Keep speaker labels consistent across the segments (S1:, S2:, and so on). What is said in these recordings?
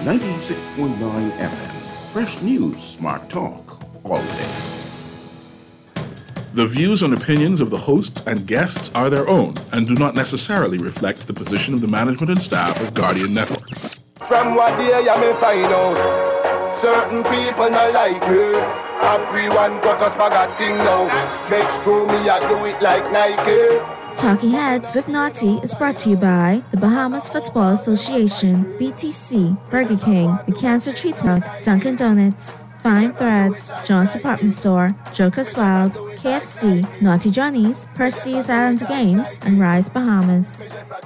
S1: 96.9 FM. Fresh news, smart talk, all day. The views and opinions of the hosts and guests are their own and do not necessarily reflect the position of the management and staff of Guardian Network.
S2: From what day you may find out, certain people not like me. Everyone got us bag a thing now. Makes true me I do it like Nike.
S3: Talking Heads with Naughty is brought to you by the Bahamas Football Association, BTC, Burger King, The Cancer Treatment, Dunkin' Donuts, Fine Threads, John's Department Store, Joker's Wild, KFC, Naughty Johnny's, Percy's Island Games, and Rise Bahamas.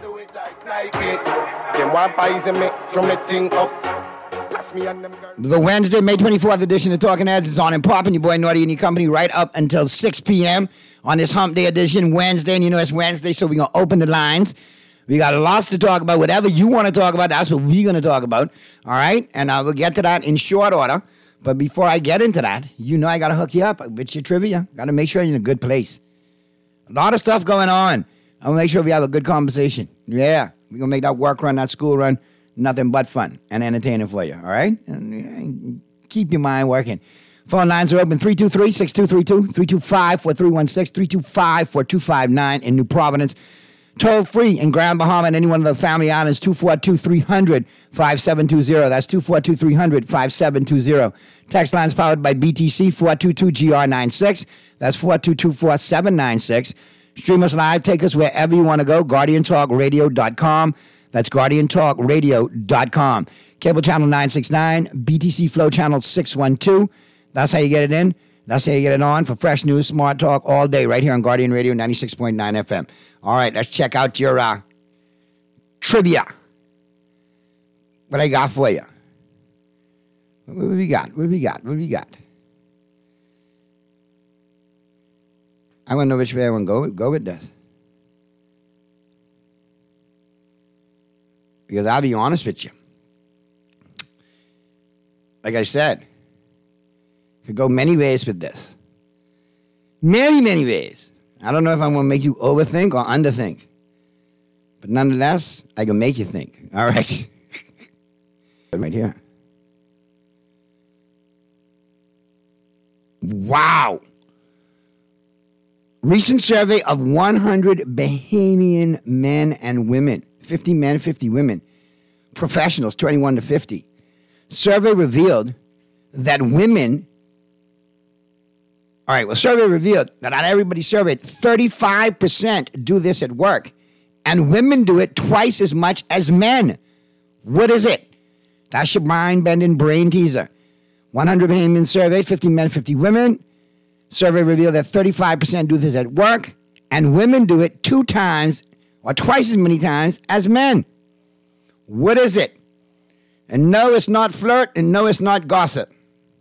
S4: The Wednesday, May 24th edition of Talking Heads is on and popping. Your boy Naughty and your company right up until 6 p.m. on this Hump Day edition, Wednesday. And you know it's Wednesday, so we're going to open the lines. We got lots to talk about. Whatever you want to talk about, that's what we're going to talk about. All right? And we'll get to that in short order. But before I get into that, you know I got to hook you up with your trivia. Got to make sure you're in a good place. A lot of stuff going on. I'm going to make sure we have a good conversation. Yeah. We're going to make that work run, that school run, nothing but fun and entertaining for you. All right? And keep your mind working. Phone lines are open 323-6232, 325-4316, 325-4259 in New Providence. Toll free in Grand Bahama and any one of the family islands, 242-300-5720. That's 242-300-5720. Text lines followed by BTC 422-GR96. That's 422-4796. Stream us live. Take us wherever you want to go. GuardianTalkRadio.com. That's GuardianTalkRadio.com. Cable channel 969, BTC Flow channel 612. That's how you get it in. That's how you get it on for fresh news, smart talk all day right here on Guardian Radio 96.9 FM. All right, let's check out your trivia. What I got for you? What have we got? I want to know which way I want to go with this. Because I'll be honest with you. Like I said, could go many ways with this. Many, many ways. I don't know if I'm going to make you overthink or underthink. But nonetheless, I can make you think. All right. Right here. Wow. Recent survey of 100 Bahamian men and women. 50 men, 50 women. Professionals, 21 to 50. Survey revealed that women... All right, well, survey revealed that not everybody surveyed, 35% do this at work, and women do it twice as much as men. What is it? That's your mind-bending brain teaser. 100 Bahamian surveyed, 50 men, 50 women. Survey revealed that 35% do this at work, and women do it 2 times or twice as many times as men. What is it? And no, it's not flirt, and no, it's not gossip.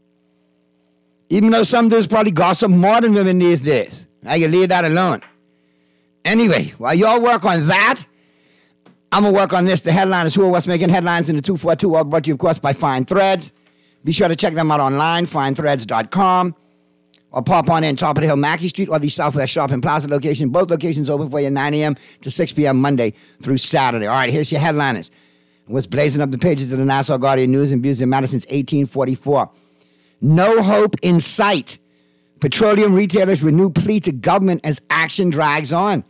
S4: Even though some dudes probably gossip more than women these days. I can leave that alone. Anyway, while y'all work on that, I'm going to work on this. The headliners, who are what's making headlines in the 242, all brought to you, of course, by Fine Threads. Be sure to check them out online, finethreads.com. Or pop on in top of the hill, Mackey Street, or the Southwest Shopping Plaza location. Both locations open for you 9 a.m. to 6 p.m. Monday through Saturday. All right, here's your headliners. What's blazing up the pages of the Nassau Guardian News and Views in Madison's 1844. No hope in sight. Petroleum retailers renew plea to government as action drags on.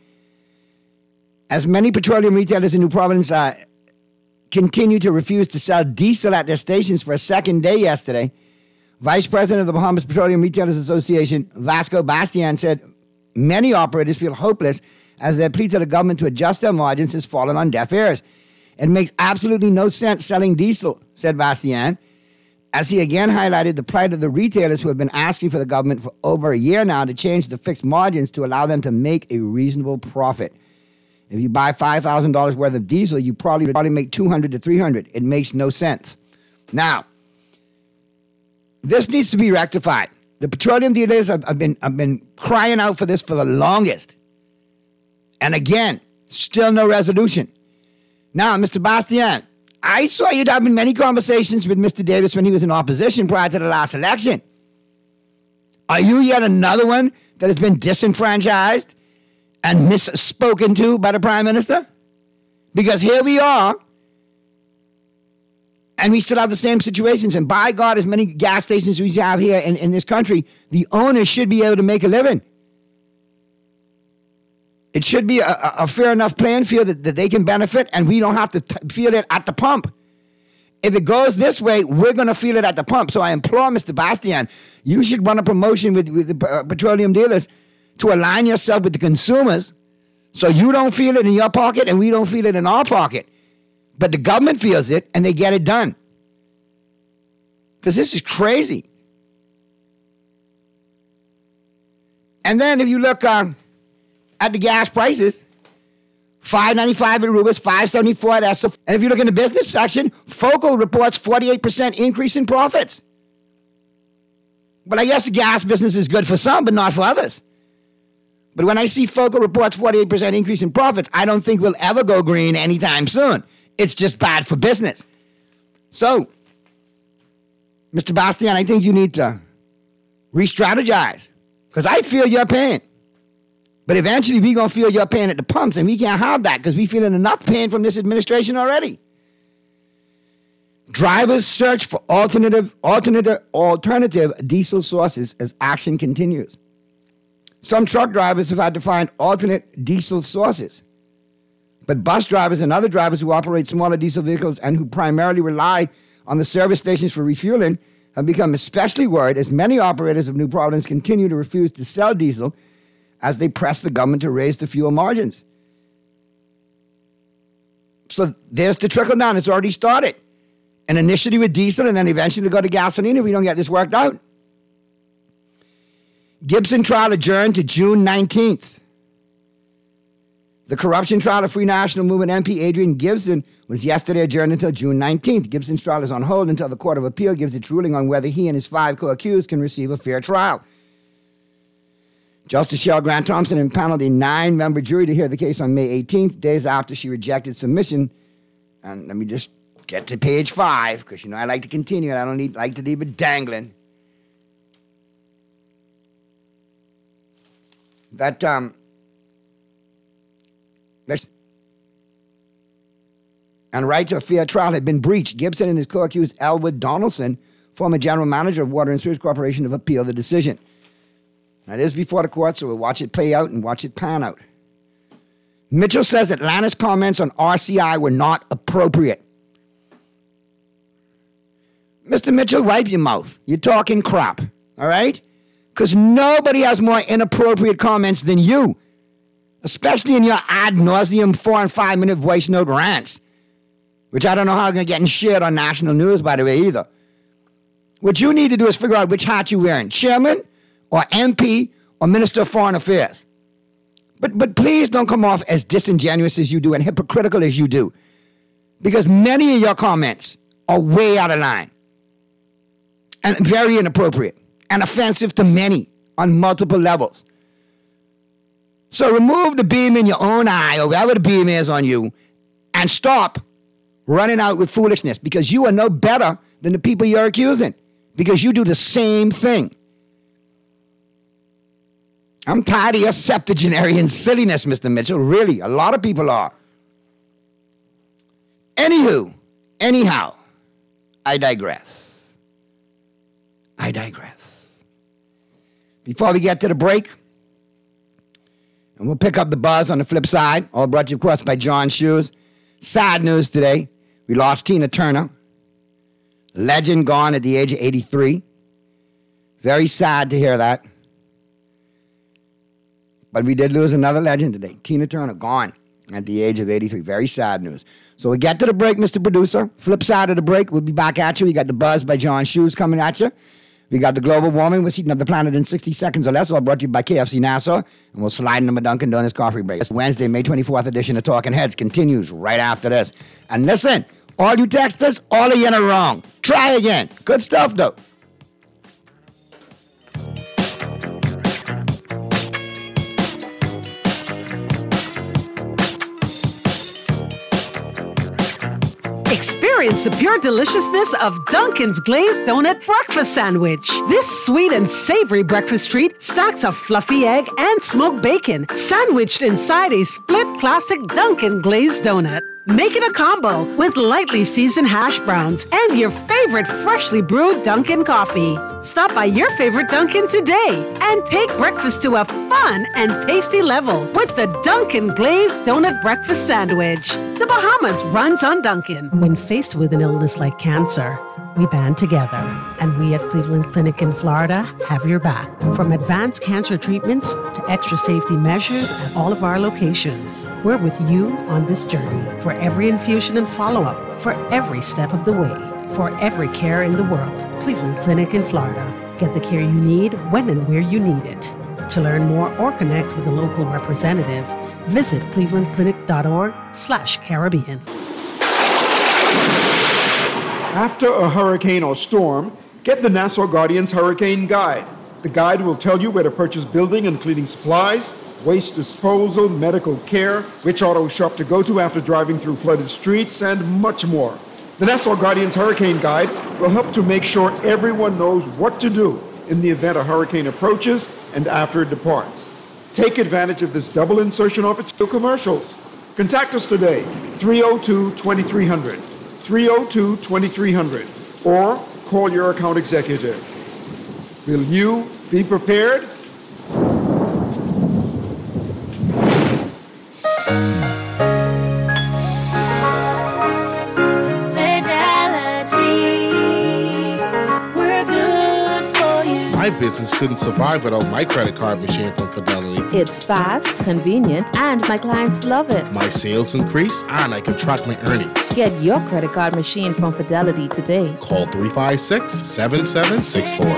S4: As many petroleum retailers in New Providence continue to refuse to sell diesel at their stations for a second day yesterday, Vice President of the Bahamas Petroleum Retailers Association, Vasco Bastian, said many operators feel hopeless as their plea to the government to adjust their margins has fallen on deaf ears. It makes absolutely no sense selling diesel, said Bastian, as he again highlighted the plight of the retailers who have been asking for the government for over a year now to change the fixed margins to allow them to make a reasonable profit. If you buy $5,000 worth of diesel, you probably make $200 to $300. It makes no sense. Now, this needs to be rectified. The petroleum dealers have been crying out for this for the longest. And again, still no resolution. Now, Mr. Bastian, I saw you having many conversations with Mr. Davis when he was in opposition prior to the last election. Are you yet another one that has been disenfranchised and misspoken to by the Prime Minister? Because here we are, And we still have the same situations. And by God, as many gas stations we have here in this country, the owners should be able to make a living. It should be a fair enough playing field that they can benefit, and we don't have to feel it at the pump. If it goes this way, we're going to feel it at the pump. So I implore Mr. Bastian, you should run a promotion with the petroleum dealers to align yourself with the consumers so you don't feel it in your pocket and we don't feel it in our pocket. But the government feels it and they get it done. Because this is crazy. And then if you look at the gas prices, $5.95 at Rubis, $5.74 at Esso. And if you look in the business section, Focal reports 48% increase in profits. But I guess the gas business is good for some, but not for others. But when I see Focal reports 48% increase in profits, I don't think we'll ever go green anytime soon. It's just bad for business. So, Mr. Bastian, I think you need to re-strategize. Because I feel your pain. But eventually we're going to feel your pain at the pumps, and we can't have that because we're feeling enough pain from this administration already. Drivers search for alternative diesel sources as action continues. Some truck drivers have had to find alternate diesel sources. But bus drivers and other drivers who operate smaller diesel vehicles and who primarily rely on the service stations for refueling have become especially worried as many operators of New Providence continue to refuse to sell diesel as they press the government to raise the fuel margins. So there's the trickle down. It's already started. An initiative with diesel and then eventually go to gasoline if we don't get this worked out. Gibson trial adjourned to June 19th. The corruption trial of Free National Movement MP Adrian Gibson was yesterday adjourned until June 19th. Gibson's trial is on hold until the Court of Appeal gives its ruling on whether he and his 5 co-accused can receive a fair trial. Justice Cheryl Grant Thompson impaneled a 9-member jury to hear the case on May 18th, days after she rejected submission. And let me just get to page 5, because, I like to continue, and I don't like to leave it dangling. That, and right to a fair trial had been breached. Gibson and his co-accused Elwood Donaldson, former general manager of Water and Sewage Corporation, have appealed the decision. Now, it is before the court, so we'll watch it play out and watch it pan out. Mitchell says Atlanta's comments on RCI were not appropriate. Mr. Mitchell, wipe your mouth. You're talking crap, all right? Because nobody has more inappropriate comments than you, especially in your ad nauseum 4 and 5 minute voice note rants, which I don't know how they're getting shared on national news, by the way, either. What you need to do is figure out which hat you're wearing, chairman or MP or Minister of Foreign Affairs. But please don't come off as disingenuous as you do and hypocritical as you do, because many of your comments are way out of line and very inappropriate and offensive to many on multiple levels. So remove the beam in your own eye or wherever the beam is on you and stop running out with foolishness, because you are no better than the people you're accusing, because you do the same thing. I'm tired of your septuagenarian silliness, Mr. Mitchell. Really, a lot of people are. Anyhow, I digress. Before we get to the break, and we'll pick up the buzz on the flip side, all brought to you, of course, by John Shoes. Sad news today. We lost Tina Turner. Legend gone at the age of 83. Very sad to hear that. But we did lose another legend today. Tina Turner gone at the age of 83. Very sad news. So we'll get to the break, Mr. Producer. Flip side of the break, we'll be back at you. We got the buzz by John Shoes coming at you. We got the global warming. We're heating up the planet in 60 seconds or less. All brought to you by KFC Nassau. And we'll slide into my Dunkin' Donuts coffee break. It's Wednesday, May 24th edition of Talking Heads continues right after this. And listen, all you texters, all of you are wrong. Try again. Good stuff, though.
S5: Experience the pure deliciousness of Dunkin's Glazed Donut Breakfast Sandwich. This sweet and savory breakfast treat stacks a fluffy egg and smoked bacon, sandwiched inside a split classic Dunkin' Glazed Donut. Make it a combo with lightly seasoned hash browns and your favorite freshly brewed Dunkin' coffee. Stop by your favorite Dunkin' today and take breakfast to a fun and tasty level with the Dunkin' Glazed Donut Breakfast Sandwich. The Bahamas runs on Dunkin'. When faced with an illness like cancer, we band together, and we at Cleveland Clinic in Florida have your back. From advanced cancer treatments to extra safety measures at all of our locations, we're with you on this journey for every infusion and follow-up, for every step of the way, for every care in the world. Cleveland Clinic in Florida. Get the care you need when and where you need it. To learn more or connect with a local representative, visit clevelandclinic.org/Caribbean.
S6: After a hurricane or storm, get the Nassau Guardian's Hurricane Guide. The guide will tell you where to purchase building and cleaning supplies, waste disposal, medical care, which auto shop to go to after driving through flooded streets, and much more. The Nassau Guardian's Hurricane Guide will help to make sure everyone knows what to do in the event a hurricane approaches and after it departs. Take advantage of this double insertion offer to commercials. Contact us today, 302-2300. 302-2300, or call your account executive. Will you be prepared?
S7: My business couldn't survive without my credit card machine from Fidelity.
S8: It's fast, convenient, and my clients love it.
S7: My sales increase, and I can track my earnings.
S8: Get your credit card machine from Fidelity today.
S7: Call 356-7764.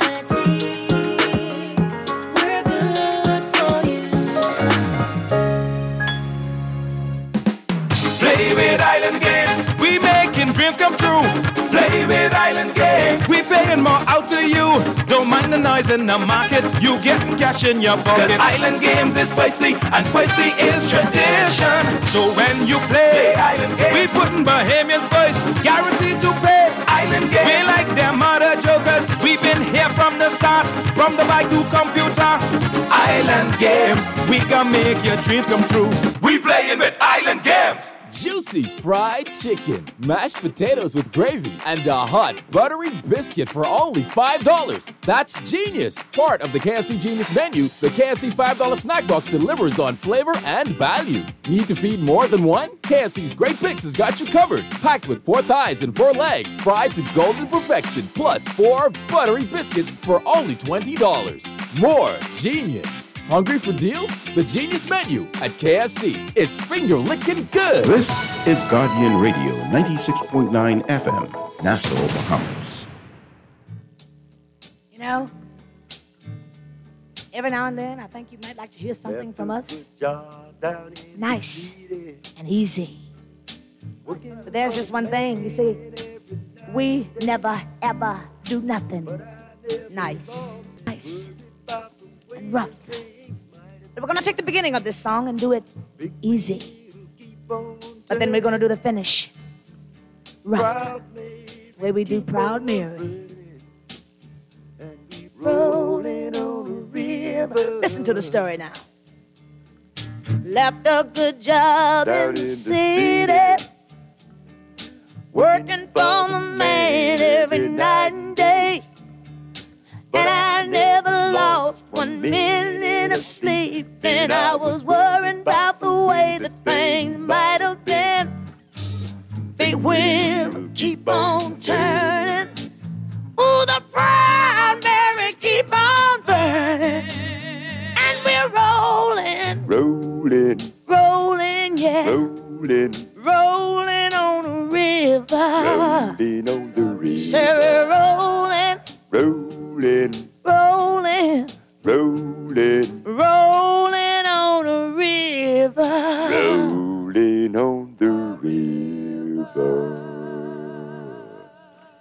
S2: Play with Island Games. We making dreams come true. Play with Island Games. We paying more out to you. Don't mind the noise in the market. You getting cash in your pocket. 'Cause Island Games is spicy and spicy is tradition. So when you play Island Games, we putting Bahamians first. Guaranteed to pay Island Games. We like them other jokers. We've been here from the start. From the bike to computer. Island Games. We gonna make your dream come true. We playing with Island Games.
S9: Juicy fried chicken, mashed potatoes with gravy, and a hot buttery biscuit for only $5. That's genius! Part of the KFC Genius menu, the KFC $5 snack box delivers on flavor and value. Need to feed more than one? KFC's Great Picks has got you covered. Packed with 4 thighs and 4 legs, fried to golden perfection, plus 4 buttery biscuits for only $20. More genius! Hungry for deals? The Genius Menu at KFC. It's finger-licking good.
S10: This is Guardian Radio, 96.9 FM, Nassau, Bahamas.
S11: You know, every now and then, I think you might like to hear something from us. Nice and easy. But there's just one thing, you see, we never, ever do nothing nice and rough. We're gonna take the beginning of this song and do it easy. But then we're gonna do the finish rough. It's the way we do Proud Mary. Rolling on the river. Listen to the story now. Left a good job in the city, working for the man every night and day. And I never lost 1 minute of sleep. And I was worried about the way that things might have been. Big wheel keep on turning. Oh, the Proud Mary keep on burning. And we're rolling, yeah. Rolling on the river. So we're rolling. Rolling on the river.
S10: Rolling on the river.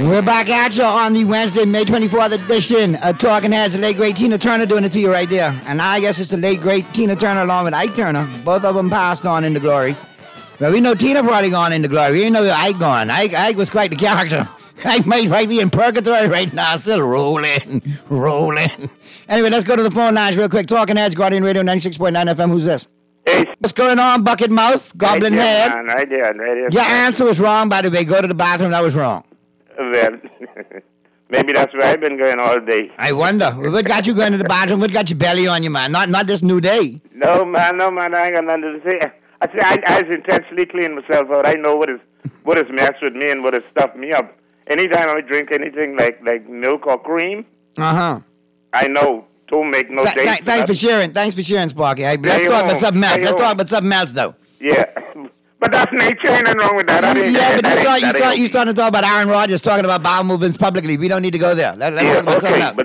S4: And we're back at you on the Wednesday, May 24th edition of Talking Heads. The late, great Tina Turner doing it to you right there. And I guess it's the late, great Tina Turner along with Ike Turner. Both of them passed on into glory. Well, we know Tina probably gone into glory. We didn't know Ike gone. Ike was quite the character. Ike might be in purgatory right now, still rolling. Anyway, let's go to the phone lines real quick. Talking Heads, Guardian Radio 96.9 FM. Who's this?
S12: Hey.
S4: What's going on, Bucket Mouth, Goblin Head?
S12: Right there.
S4: Your answer was wrong, by the way. Go to the bathroom. That was wrong.
S12: Well, maybe that's where I've been going all day.
S4: I wonder. What got you going to the bathroom? What got your belly on you, man? Not this new day.
S12: No, man. I ain't got nothing to say. I intentionally clean myself out. I know what is messed with me and what has stuffed me up. Anytime I drink anything like milk or cream, I know. Don't make no dates.
S4: Thanks for sharing. Thanks for sharing, Sparky. Let's talk about something else. Let's talk about something else, though.
S12: Yeah. But that's nature, ain't nothing wrong with that.
S4: You starting to talk about Aaron Rodgers talking about bowel movements publicly. We don't need to go there. Let's talk about something else.
S12: But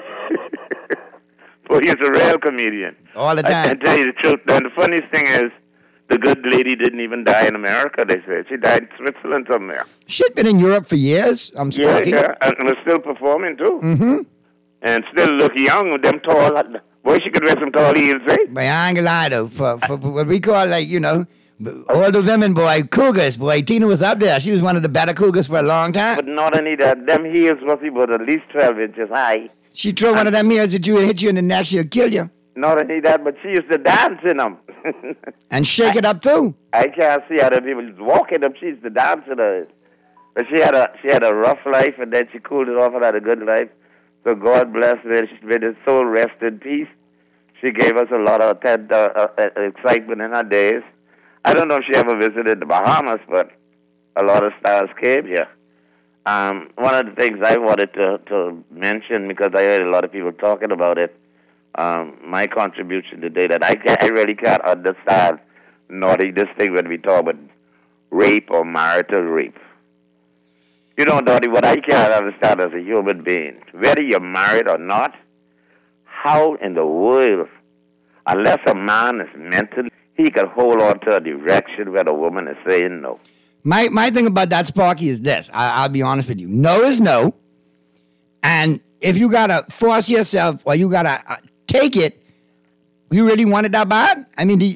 S12: boy, he's a real comedian.
S4: All the time.
S12: I can tell you the truth. And the funniest thing is, the good lady didn't even die in America, they said. She died in Switzerland somewhere.
S4: She'd been in Europe for years. I'm Sparky.
S12: Yeah, and was still performing, too.
S4: Mm-hmm.
S12: And still look young with them tall. Boy, she could wear some tall heels, eh?
S4: But I ain't gonna lie, though. For what we call, older women, boy, cougars, boy. Tina was up there. She was one of the better cougars for a long time.
S12: But not only that, them heels was about at least 12 inches high.
S4: She threw one of them heels at you and hit you in the neck, she'll kill you.
S12: Not only that, but she used to dance in them.
S4: And shake it up, too.
S12: I can't see other people walking them. She used to dance in it. But she had a rough life, and then she cooled it off and had a good life. So God bless her. May his soul rest in peace. She gave us a lot of excitement in her days. I don't know if she ever visited the Bahamas, but a lot of stars came here. One of the things I wanted to mention, because I heard a lot of people talking about it, my contribution today, that I really can't understand this thing when we talk about rape or marital rape. You know, Naughty, what I can't understand as a human being, whether you're married or not, how in the world, unless a man is mentally, he can hold on to a direction where the woman is saying no.
S4: My thing about that, Sparky, is this. I'll be honest with you. No is no. And if you got to force yourself or you got to take it, you really want it that bad? I mean,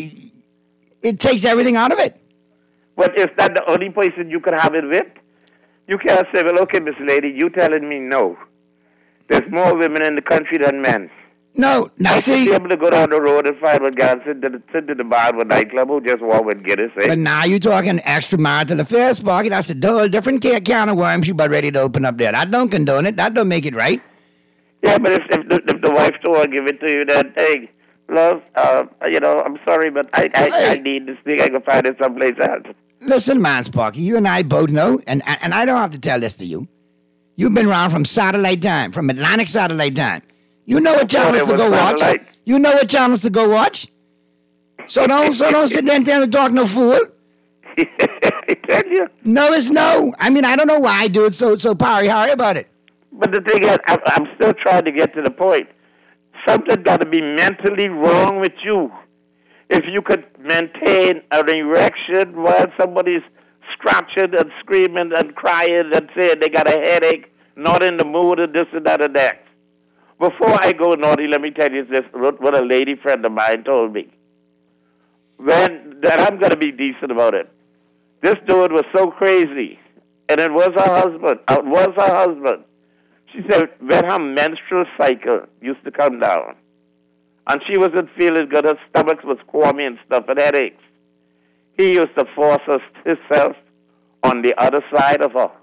S4: it takes everything out of it.
S12: But is that the only person you could have it with? You can't say, well, okay, Miss Lady, you telling me no. There's more women in the country than men.
S4: No, now see.
S12: I should be able to go down the road and find one guy sit to the bar of a nightclub who just walk with Guinness.
S4: But now you're talking extramarital affairs, Sparky. That's a whole different can of worms you about ready to open up there. That don't condone it. That don't make it right.
S12: Yeah, but if the wife don't want to give it to you, then, hey, love, I'm sorry, but I need this thing. I can find it someplace else.
S4: Listen, man, Sparky, you and I both know, and I don't have to tell this to you. You've been around from satellite time, from Atlantic satellite time. You know what channels to go watch. You know what channels to go watch. So don't sit there and tell the dog no fool.
S12: I tell you.
S4: No is no. I mean, I don't know why I do it so hurry about it.
S12: But the thing is, I'm still trying to get to the point. Something got to be mentally wrong with you. If you could maintain an erection while somebody's scratching and screaming and crying and saying they got a headache, not in the mood and this and that and that. Before I go naughty, let me tell you this, what a lady friend of mine told me. That I'm going to be decent about it. This dude was so crazy, and it was her husband. She said when her menstrual cycle used to come down, and she wasn't feeling good, her stomach was squirmy and stuff and headaches, he used to force himself on the other side of her.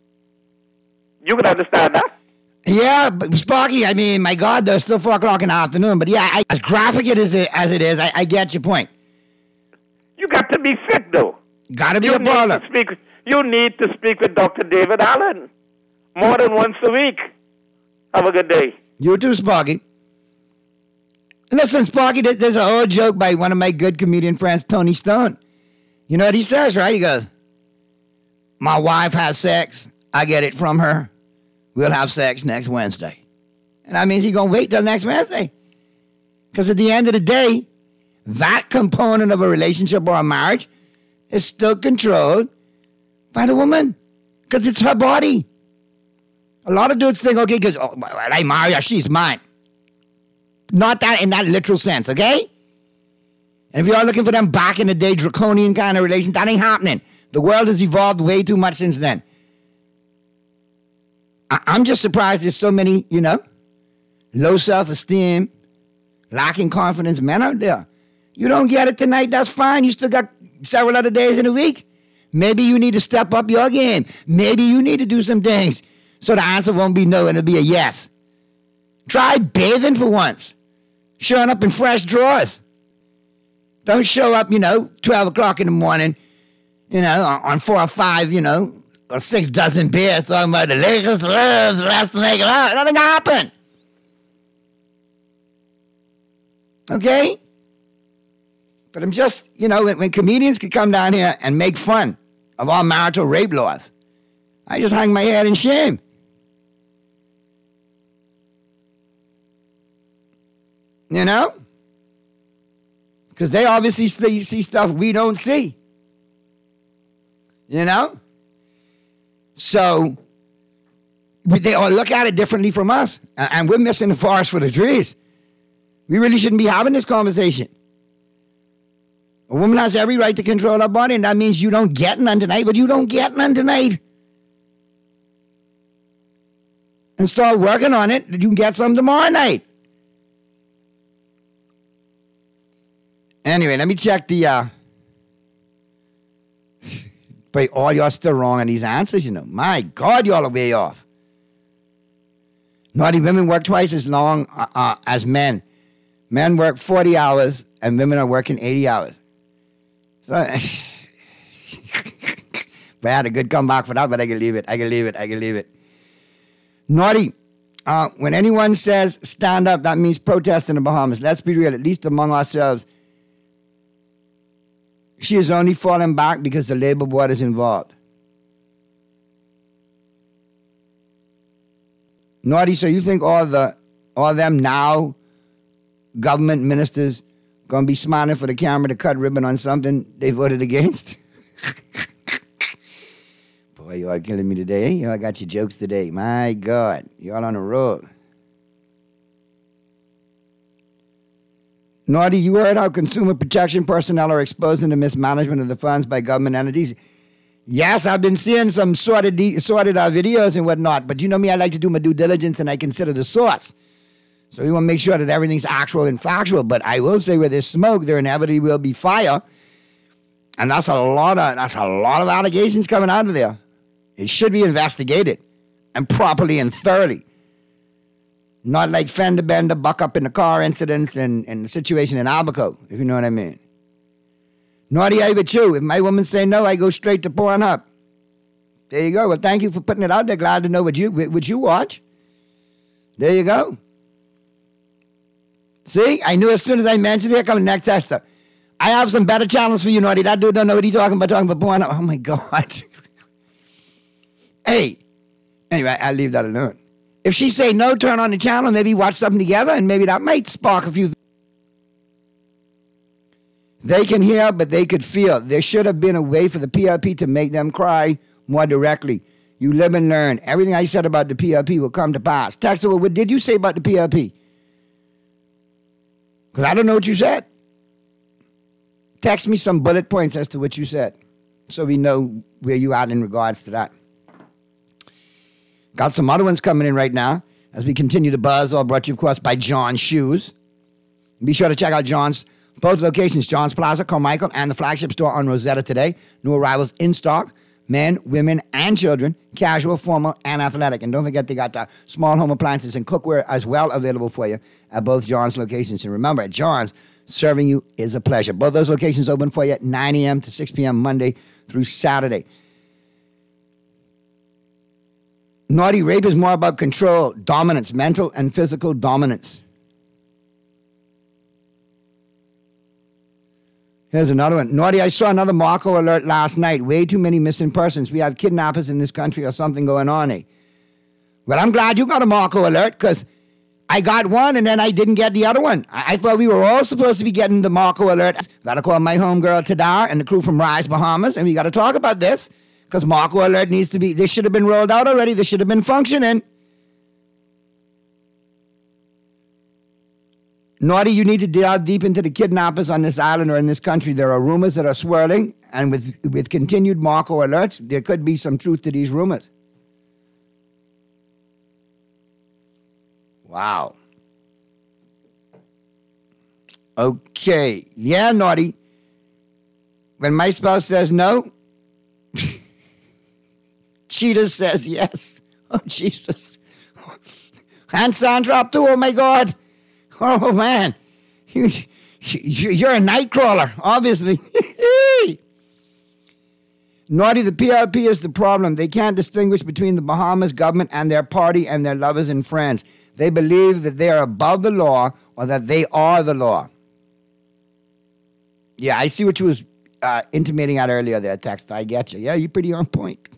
S12: You can understand that?
S4: Yeah, but Sparky, I mean, my God, there's still 4 o'clock in the afternoon. But yeah, as graphic as it is, I get your point.
S12: You got to be sick, though.
S4: Got to be a baller.
S12: You need to speak with Dr. David Allen more than once a week. Have a good day.
S4: You too, Sparky. Listen, Sparky, there's an old joke by one of my good comedian friends, Tony Stone. You know what he says, right? He goes, my wife has sex. I get it from her. We'll have sex next Wednesday. And that means he's going to wait till next Wednesday. Because at the end of the day, that component of a relationship or a marriage is still controlled by the woman. Because it's her body. A lot of dudes think, okay, because I marry her, she's mine. Not that in that literal sense, okay? And if you're looking for them back in the day, draconian kind of relations, that ain't happening. The world has evolved way too much since then. I'm just surprised there's so many, low self-esteem, lacking confidence men out there. You don't get it tonight, that's fine. You still got several other days in a week. Maybe you need to step up your game. Maybe you need to do some things so the answer won't be no and it'll be a yes. Try bathing for once. Showing up in fresh drawers. Don't show up, 12 o'clock in the morning, on 4 or 5, or 6 dozen beers talking about the Lakers lose, the rest of make it up. Nothing happened. Okay? But I'm just, when comedians could come down here and make fun of all marital rape laws, I just hang my head in shame. Because they obviously see stuff we don't see. So they all look at it differently from us. And we're missing the forest for the trees. We really shouldn't be having this conversation. A woman has every right to control her body, and that means you don't get none tonight, but you don't get none tonight. And start working on it, that you can get some tomorrow night. Anyway, let me check the, but all y'all still wrong on these answers, My God, y'all are way off. Naughty women work twice as long as men. Men work 40 hours, and women are working 80 hours. So, but I had a good comeback for that, but I can leave it. Naughty, when anyone says stand up, that means protest in the Bahamas. Let's be real, at least among ourselves. She is only falling back because the labor board is involved. Naughty, so you think all them now government ministers gonna be smiling for the camera to cut ribbon on something they voted against? Boy, you are killing me today. Y'all got your jokes today. My God, y'all on the road. Naughty, you heard how consumer protection personnel are exposing the mismanagement of the funds by government entities. Yes, I've been seeing some sorted videos and whatnot, but you know me, I like to do my due diligence and I consider the source. So we want to make sure that everything's actual and factual. But I will say, where there's smoke, there inevitably will be fire, and that's a lot of allegations coming out of there. It should be investigated, and properly and thoroughly. Not like fender bender, buck up in the car incidents and the situation in Albuquerque, if you know what I mean. Naughty, I with you. If my woman say no, I go straight to Pornhub. There you go. Well, thank you for putting it out there. Glad to know what you watch. There you go. See, I knew as soon as I mentioned it, here comes the next tester. I have some better channels for you, Naughty. That dude don't know what he's talking about Pornhub. Oh, my God. Hey. Anyway, I'll leave that alone. If she say no, turn on the channel, maybe watch something together, and maybe that might spark a few. They can hear, but they could feel. There should have been a way for the PLP to make them cry more directly. You live and learn. Everything I said about the PLP will come to pass. Texter, what did you say about the PLP? Because I don't know what you said. Text me some bullet points as to what you said, so we know where you at in regards to that. Got some other ones coming in right now as we continue to buzz, all brought to you, of course, by John's Shoes. Be sure to check out John's, both locations, John's Plaza, Carmichael, and the flagship store on Rosetta today. New arrivals in stock, men, women, and children, casual, formal, and athletic. And don't forget, they got small home appliances and cookware as well available for you at both John's locations. And remember, at John's, serving you is a pleasure. Both those locations open for you at 9 a.m. to 6 p.m. Monday through Saturday. Naughty, rape is more about control, dominance, mental and physical dominance. Here's another one. Naughty, I saw another Marco alert last night. Way too many missing persons. We have kidnappers in this country or something going on, eh? Well, I'm glad you got a Marco alert, because I got one and then I didn't get the other one. I thought we were all supposed to be getting the Marco alert. Got to call my homegirl Tadar and the crew from Rise Bahamas, and we got to talk about this. Because Marco alert needs to be, this should have been rolled out already. This should have been functioning. Naughty, you need to delve deep into the kidnappers on this island or in this country. There are rumors that are swirling, and with continued Marco alerts, there could be some truth to these rumors. Wow. Okay. Yeah, Naughty. When my spouse says no, Cheetah says yes. Oh, Jesus. Hand sign drop too, oh my God. Oh, man. You're a night crawler, obviously. Naughty, the PLP is the problem. They can't distinguish between the Bahamas government and their party and their lovers and friends. They believe that they are above the law or that they are the law. Yeah, I see what you was intimating out earlier there, text. I get you. Yeah, you're pretty on point.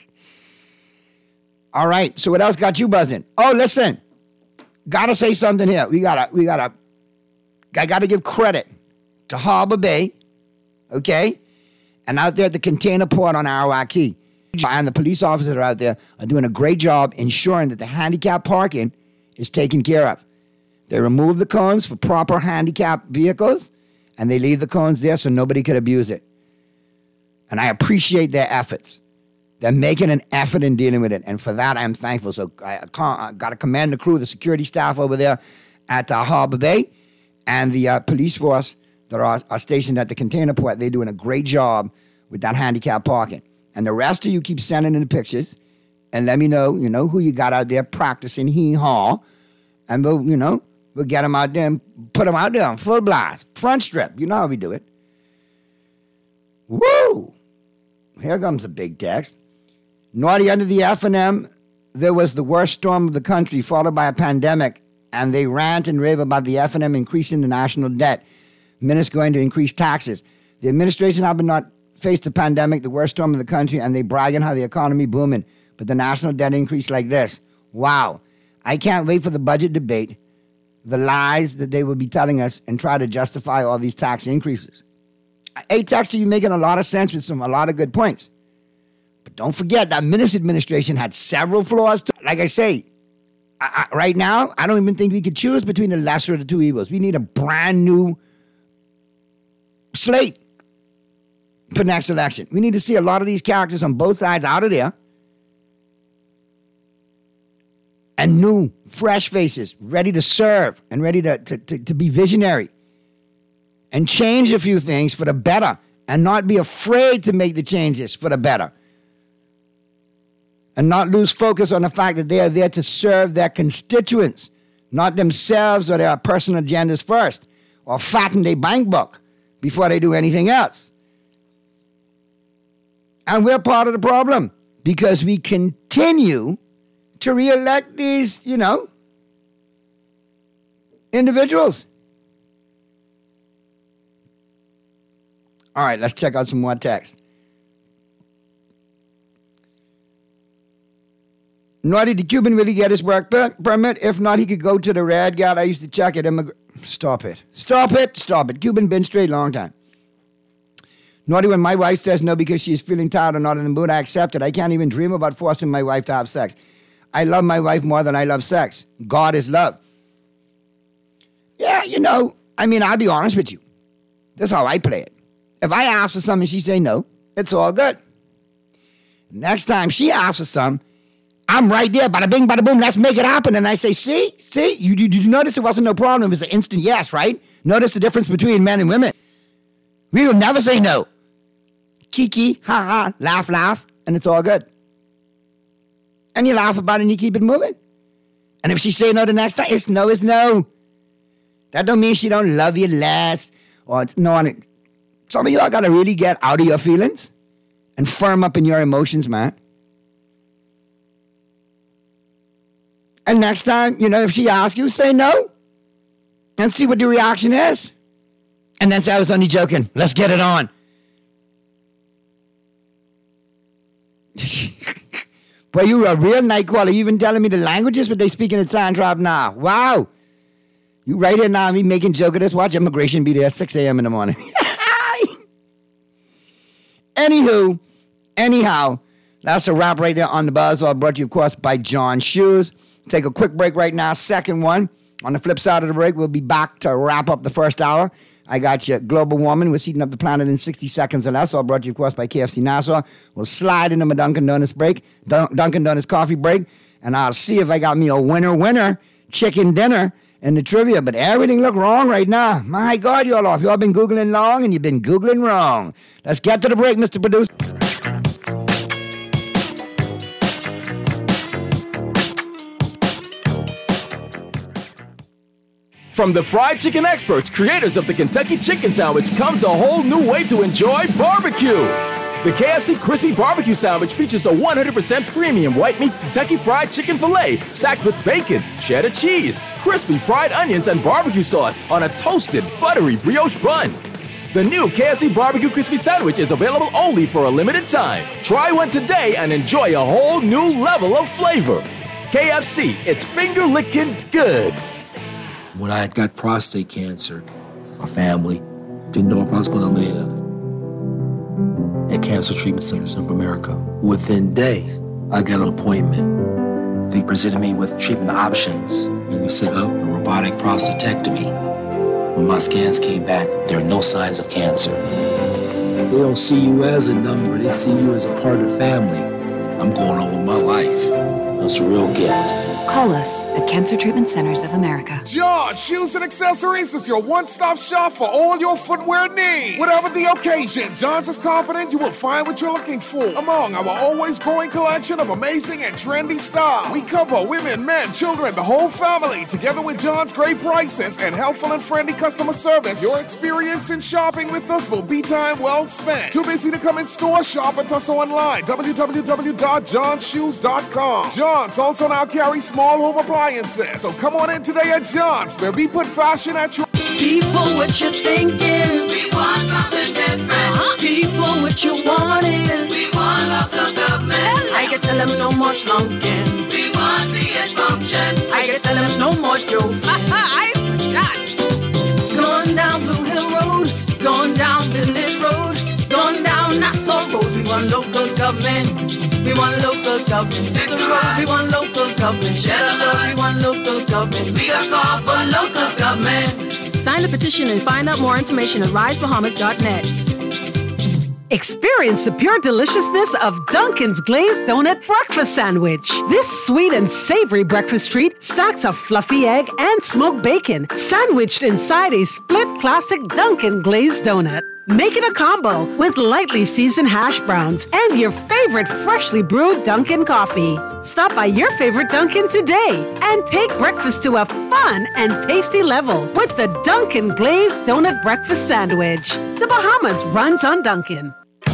S4: All right, so what else got you buzzing? Oh, listen. Gotta say something here. I gotta give credit to Harbor Bay, okay? And out there at the container port on Arawak Key. And the police officers that are out there are doing a great job ensuring that the handicap parking is taken care of. They remove the cones for proper handicap vehicles, and they leave the cones there so nobody could abuse it. And I appreciate their efforts. They're making an effort in dealing with it, and for that, I'm thankful. So I got to commend the crew, the security staff over there at Harbor Bay, and the police force that are stationed at the container port. They're doing a great job with that handicap parking. And the rest of you keep sending in the pictures, and let me know, who you got out there practicing hee-haw, and we'll get them out there and put them out there on full blast, front strip. You know how we do it. Woo! Here comes a big text. Naughty, under the F&M, there was the worst storm of the country, followed by a pandemic, and they rant and rave about the F&M increasing the national debt. Ministers going to increase taxes. The administration have not faced the pandemic, the worst storm of the country, and they bragging how the economy booming, but the national debt increased like this. Wow. I can't wait for the budget debate, the lies that they will be telling us, and try to justify all these tax increases. Hey, Texter, you're making a lot of sense with a lot of good points. But don't forget that Minister administration had several flaws. Like I say, right now, I don't even think we could choose between the lesser of the two evils. We need a brand new slate for next election. We need to see a lot of these characters on both sides out of there. And new, fresh faces, ready to serve and ready to be visionary. And change a few things for the better. And not be afraid to make the changes for the better. And not lose focus on the fact that they are there to serve their constituents. Not themselves or their personal agendas first. Or fatten their bank book before they do anything else. And we're part of the problem. Because we continue to re-elect these, individuals. All right, let's check out some more text. Naughty, did Cuban really get his work permit? If not, he could go to the Red Guard. I used to check it. Stop it. Cuban been straight long time. Naughty, when my wife says no because she's feeling tired or not in the mood, I accept it. I can't even dream about forcing my wife to have sex. I love my wife more than I love sex. God is love. Yeah, I'll be honest with you. That's how I play it. If I ask for something and she say no, it's all good. Next time she asks for something, I'm right there, bada bing, bada boom, let's make it happen. And I say, see, you notice it wasn't no problem. It was an instant yes, right? Notice the difference between men and women. We will never say no. Kiki, ha, laugh, and it's all good. And you laugh about it and you keep it moving. And if she say no the next time, it's no is no. That don't mean she don't love you less. Or no. Some of y'all got to really get out of your feelings and firm up in your emotions, man. And next time, if she asks you, say no. And see what the reaction is. And then say, I was only joking. Let's get it on. Boy, you a real night caller. You even telling me the languages, but they speaking at Sign Drop now. Wow. You right here now, me making joke of this. Watch immigration be there at 6 a.m. in the morning. Anyhow, that's a wrap right there on the Buzz. All brought to you, of course, by John Shoes. Take a quick break right now. Second one. On the flip side of the break, we'll be back to wrap up the first hour. I got you, Global Warming. We're heating up the planet in 60 seconds or less. All brought to you, of course, by KFC Nassau. We'll slide into my Dunkin' Donuts break, Dunkin' Donuts coffee break, and I'll see if I got me a winner chicken dinner in the trivia. But everything look wrong right now. My God, y'all off. Y'all been Googling long, and you've been Googling wrong. Let's get to the break, Mr. Producer.
S9: From the fried chicken experts, creators of the Kentucky Chicken Sandwich, comes a whole new way to enjoy barbecue. The KFC Crispy Barbecue Sandwich features a 100% premium white meat Kentucky Fried Chicken filet stacked with bacon, cheddar cheese, crispy fried onions, and barbecue sauce on a toasted, buttery brioche bun. The new KFC Barbecue Crispy Sandwich is available only for a limited time. Try one today and enjoy a whole new level of flavor. KFC, it's finger-licking good.
S13: When I got prostate cancer, my family didn't know if I was going to live. At Cancer Treatment Centers of America, within days, I got an appointment. They presented me with treatment options, and we set up a robotic prostatectomy. When my scans came back, there are no signs of cancer. They don't see you as a number, they see you as a part of the family. I'm going on with my life. That's a real gift.
S14: Call us at Cancer Treatment Centers of America.
S15: John Shoes and Accessories is your one-stop shop for all your footwear needs. Whatever the occasion, John's is confident you will find what you're looking for among our always growing collection of amazing and trendy styles. We cover women, men, children, the whole family, together with John's great prices and helpful and friendly customer service. Your experience in shopping with us will be time well spent. Too busy to come in store? Shop with us online, www.johnshoes.com. John's also now carries small home appliances. So come on in today at John's, where we put fashion at your...
S16: People, what you thinking? We want something different. People, what you wanting? We want local government. I can tell them no more slunking. We want to see it function. I can tell them no more joke. I forgot. Going down Blue Hill Road, going down Village Road, going down Nassau Road. We want local government. We want local government. Mr. Road, we want local government. Shed Road, we want local government. We got call for local government.
S17: Sign the petition and find out more information at risebahamas.net.
S5: Experience the pure deliciousness of Dunkin's Glazed Donut Breakfast Sandwich. This sweet and savory breakfast treat stacks a fluffy egg and smoked bacon, sandwiched inside a split classic Dunkin' Glazed Donut. Make it a combo with lightly seasoned hash browns and your favorite freshly brewed Dunkin' coffee. Stop by your favorite Dunkin' today and take breakfast to a fun and tasty level with the Dunkin' Glazed Donut Breakfast Sandwich. The Bahamas runs on Dunkin'.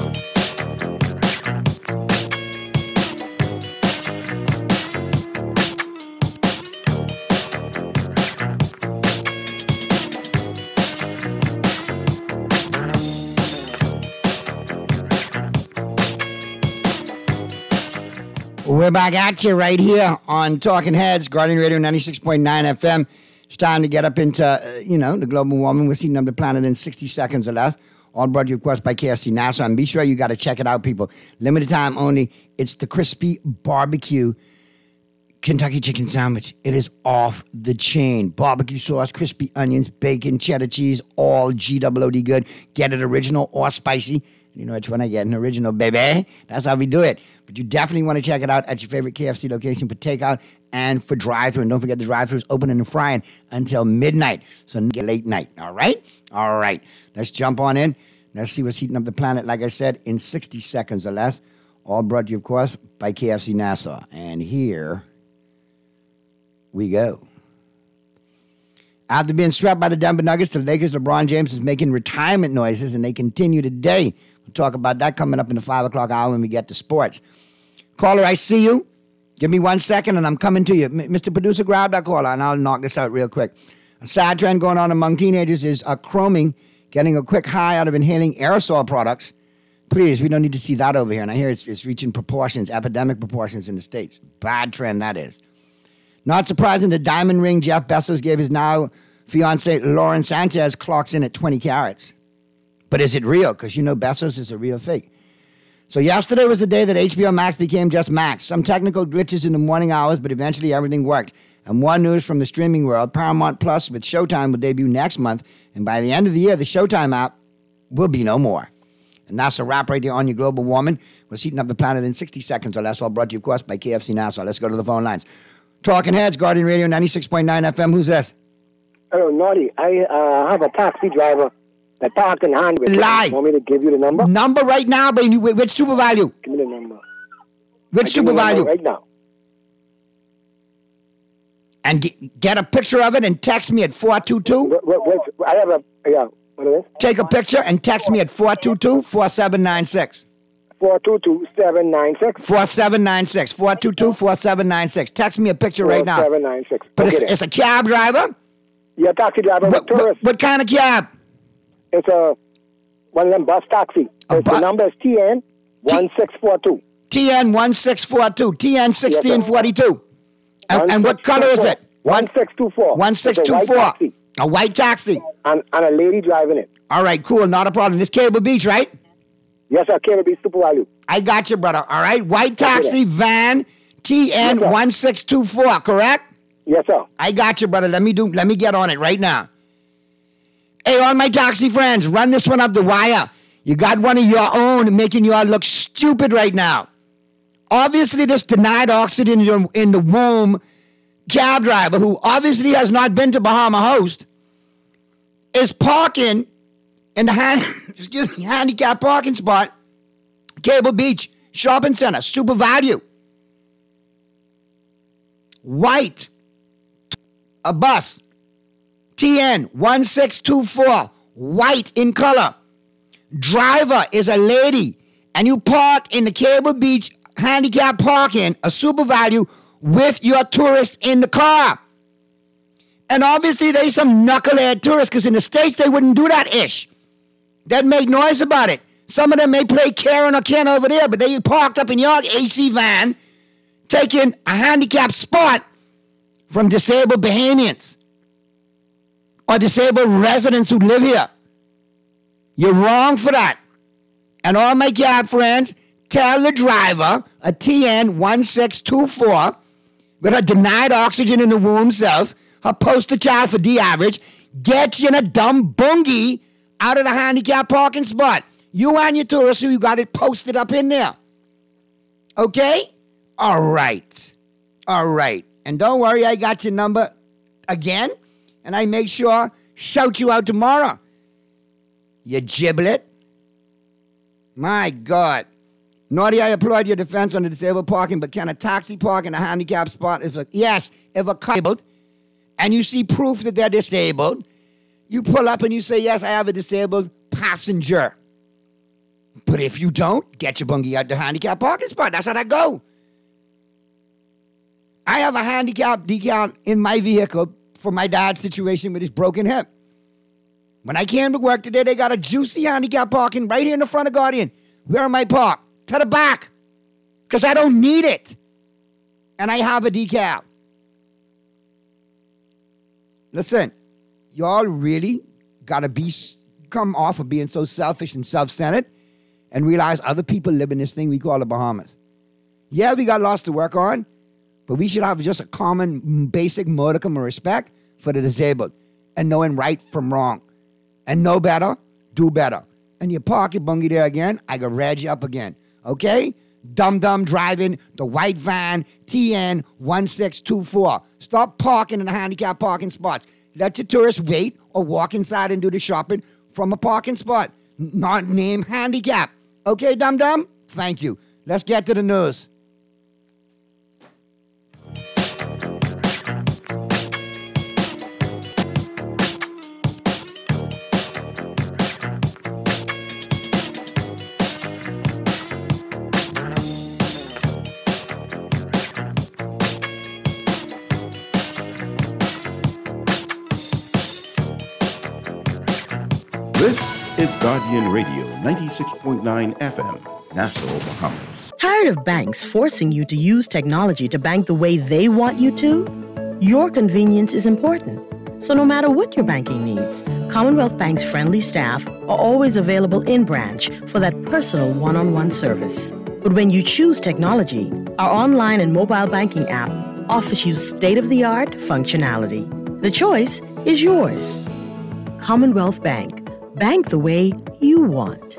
S4: We're back at you right here on Talking Heads, Guardian Radio 96.9 FM. It's time to get up into, the global warming. We're heating up the planet in 60 seconds or less. All brought to you, of course, by KFC Nassau. And be sure you got to check it out, people. Limited time only. It's the crispy barbecue Kentucky chicken sandwich. It is off the chain. Barbecue sauce, crispy onions, bacon, cheddar cheese, all GWOD good. Get it original or spicy. You know which one I get, an original, baby. That's how we do it. But you definitely want to check it out at your favorite KFC location for takeout and for drive-thru. And don't forget the drive-thru is open and frying until midnight. So late night, all right? All right. Let's jump on in. Let's see what's heating up the planet, like I said, in 60 seconds or less. All brought to you, of course, by KFC Nassau. And here we go. After being swept by the Denver Nuggets, the Lakers' LeBron James is making retirement noises, and they continue today. We'll talk about that coming up in the 5 o'clock hour when we get to sports. Caller, I see you. Give me 1 second, and I'm coming to you. Mr. Producer, grab that caller, and I'll knock this out real quick. A sad trend going on among teenagers is chroming, getting a quick high out of inhaling aerosol products. Please, we don't need to see that over here. And I hear it's reaching proportions, epidemic proportions in the States. Bad trend, that is. Not surprising, the diamond ring Jeff Bezos gave his now fiancée Lauren Sanchez clocks in at 20 carats. But is it real? Because you know Bezos is a real fake. So yesterday was the day that HBO Max became just Max. Some technical glitches in the morning hours, but eventually everything worked. And more news from the streaming world. Paramount Plus with Showtime will debut next month. And by the end of the year, the Showtime app will be no more. And that's a wrap right there on your global warming. We're heating up the planet in 60 seconds or less. All brought to you, of course, by KFC Nassau. Let's go to the phone lines. Talking Heads, Guardian Radio 96.9 FM. Who's this?
S18: Hello, Naughty. I have a taxi driver that parked in Hanwood.
S4: Lie.
S18: Want me to give you the number?
S4: Number right now, baby. Which super value?
S18: Give me the number.
S4: Which super value?
S18: Right now.
S4: And get a picture of it and text me at 422.
S18: I have a, yeah. What is it?
S4: Take a picture and text me at 422-4796.
S18: 422-796?
S4: 4796. 422-4796. Text me a picture right now.
S18: 4796.
S4: But it's a cab driver?
S18: Yeah, taxi driver with tourist.
S4: What kind of cab?
S18: It's one of them bus taxi. The number is TN1642.
S4: TN1642. TN1642. And what color is it?
S18: 1624.
S4: 1624. A white taxi.
S18: And a lady driving it.
S4: All right, cool. Not a problem. This Cable Beach, right?
S18: Yes, sir. Cable Beach Super Value.
S4: I got you, brother. All right. White taxi, van, TN1624, correct?
S18: Yes, sir.
S4: I got you, brother. Let me get on it right now. Hey, all my taxi friends, run this one up the wire. You got one of your own making you all look stupid right now. Obviously, this denied oxygen in the womb cab driver, who obviously has not been to Bahama Host, is parking in the handicap parking spot, Cable Beach Shopping Center, Super Value. White, a bus, TN1624, white in color. Driver is a lady, and you park in the Cable Beach handicap parking, a Super Value, with your tourist in the car. And obviously there's some knucklehead tourists, because in the States they wouldn't do that ish. They'd make noise about it. Some of them may play Karen or Ken over there, but they parked up in your AC van, taking a handicapped spot from disabled Bahamians or disabled residents who live here. You're wrong for that. And all my cab friends, tell the driver, a TN1624, with her denied oxygen in the womb self, her poster child for de-average, get you in a dumb bungie out of the handicap parking spot. You and your tourists who you got it posted up in there. Okay? All right. All right. And don't worry, I got your number again, and I make sure shout you out tomorrow. You giblet. My God. Naughty, I applaud your defense on the disabled parking, but can a taxi park in a handicap spot? Yes, if a car disabled, and you see proof that they're disabled, you pull up and you say, yes, I have a disabled passenger. But if you don't, get your bungie out the handicap parking spot. That's how that go. I have a handicap decal in my vehicle for my dad's situation with his broken hip. When I came to work today, they got a juicy handicap parking right here in the front of Guardian. Where am I parked? To the back. Because I don't need it. And I have a decal. Listen, y'all really got to come off of being so selfish and self-centered and realize other people live in this thing we call the Bahamas. Yeah, we got lots to work on, but we should have just a common, basic modicum of respect for the disabled and knowing right from wrong. And know better, do better. And you park your bungie there again, I can reg you up again. Okay? Dum-dum driving the white van, TN1624. Stop parking in the handicap parking spots. Let your tourists wait or walk inside and do the shopping from a parking spot. Not named handicap. Okay, dum-dum? Thank you. Let's get to the news.
S10: This is Guardian Radio 96.9 FM, Nassau, Bahamas.
S19: Tired of banks forcing you to use technology to bank the way they want you to? Your convenience is important. So no matter what your banking needs, Commonwealth Bank's friendly staff are always available in branch for that personal one-on-one service. But when you choose technology, our online and mobile banking app offers you state-of-the-art functionality. The choice is yours. Commonwealth Bank. Bank the way you want.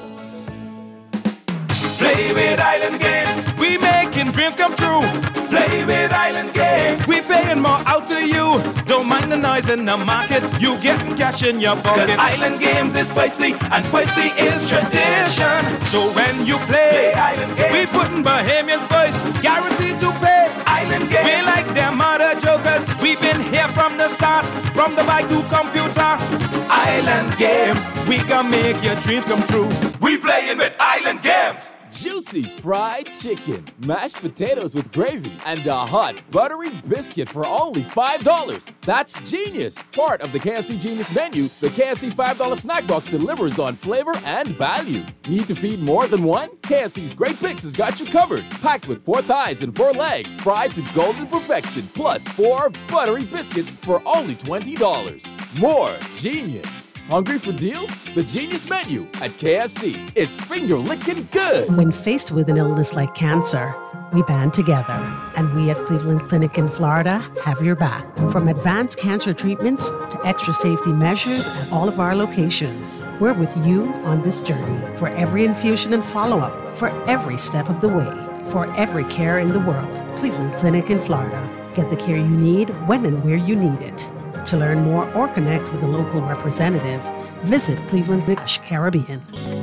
S2: Play with Island Games. We making dreams come true. Play with Island Games. We paying more out to you. Don't mind the noise in the market. You getting cash in your pocket. 'Cause Island Games is spicy and spicy is tradition. So when you play Island Games, we putting Bahamians first. Guaranteed to pay. Island Games. We like them other jokers. We've been here from the start. From the bike to computer. Island Games. We gonna make your dreams come true. We playing with Island Games.
S9: Juicy fried chicken, mashed potatoes with gravy, and a hot buttery biscuit for only $5. That's genius! Part of the KFC Genius menu, the KFC $5 snack box delivers on flavor and value. Need to feed more than one? KFC's Great Picks has got you covered. Packed with 4 thighs and 4 legs, fried to golden perfection, plus 4 buttery biscuits for only $20. More genius! Hungry for deals? The Genius Menu at KFC. It's finger-licking good.
S5: When faced with an illness like cancer, we band together. And we at Cleveland Clinic in Florida have your back. From advanced cancer treatments to extra safety measures at all of our locations. We're with you on this journey for every infusion and follow-up, for every step of the way, for every care in the world. Cleveland Clinic in Florida. Get the care you need when and where you need it. To learn more or connect with a local representative, visit Cleveland-Caribbean.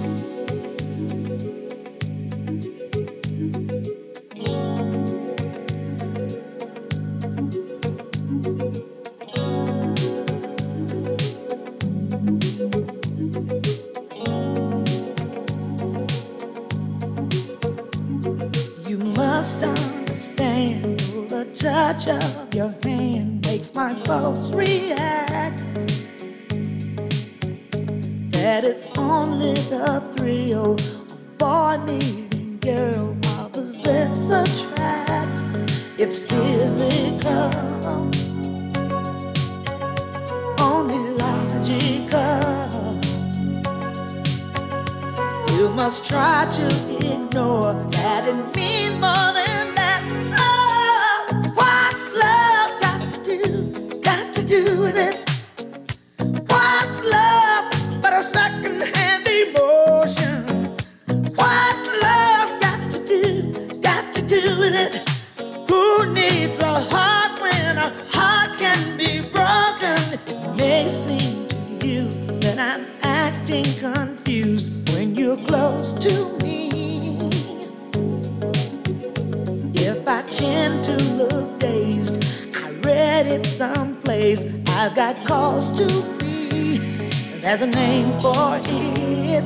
S11: You must understand the touch of your hand makes my pulse react. That it's only the thrill of boy meeting girl opposites attract. It's physical, only logical. You must try to ignore that it means more than that. Oh, what's love got to do with it? What's love but a second-hand emotion? What's love got to do with it? Who needs a heart when a heart can be broken? It may seem to you that I'm acting confused when you're close to me. If I tend to look dazed, I read it someplace. I've got cause to be. There's a name for it.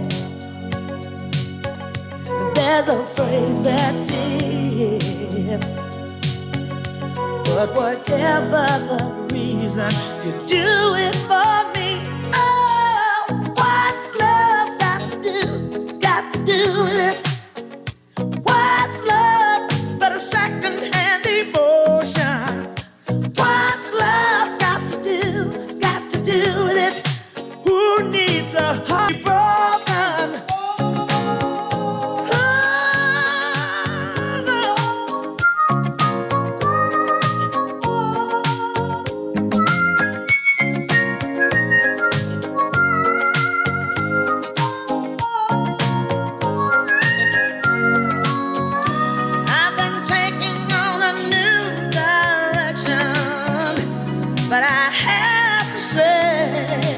S11: There's a phrase that fits. But whatever the reason, you do it for me. Oh, what's love got to do with it? What's love but a second-hand emotion? What's love got to do with it? Who needs a heart broken? I've been taking on a new direction, but I have to say,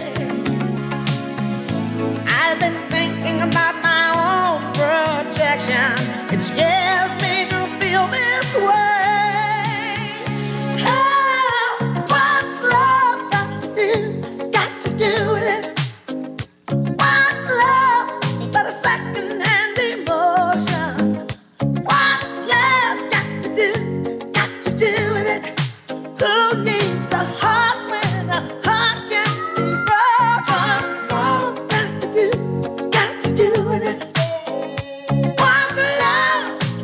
S11: I've been thinking about my own protection. It scares me to feel this way. Oh, what's love got to do with it? What's love but a second-hand emotion? What's love got to do with it? Who needs a heart when a heart can be broken? What's love got to do with it? What's love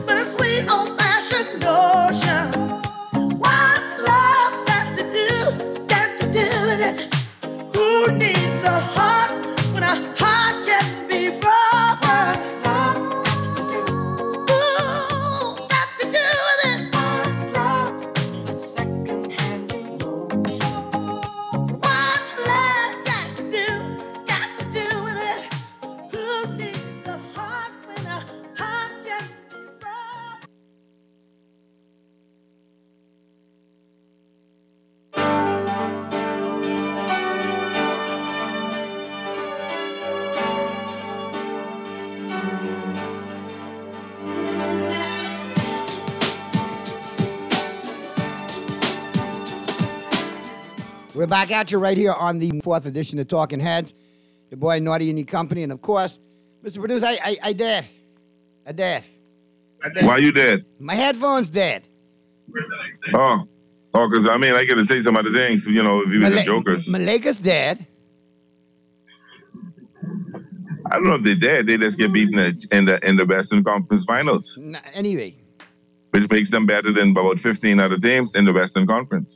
S4: We're back at you right here on the 4th edition of Talking Heads. Your boy Naughty and your company, and of course, Mr. Producer, I dead.
S20: Why you dead?
S4: My headphones dead.
S20: Oh, because I got to say some other things, if you was a jokers.
S4: Malaka's dead.
S20: I don't know if they're dead. They just get beaten in the Western Conference Finals.
S4: Anyway.
S20: Which makes them better than about 15 other teams in the Western Conference.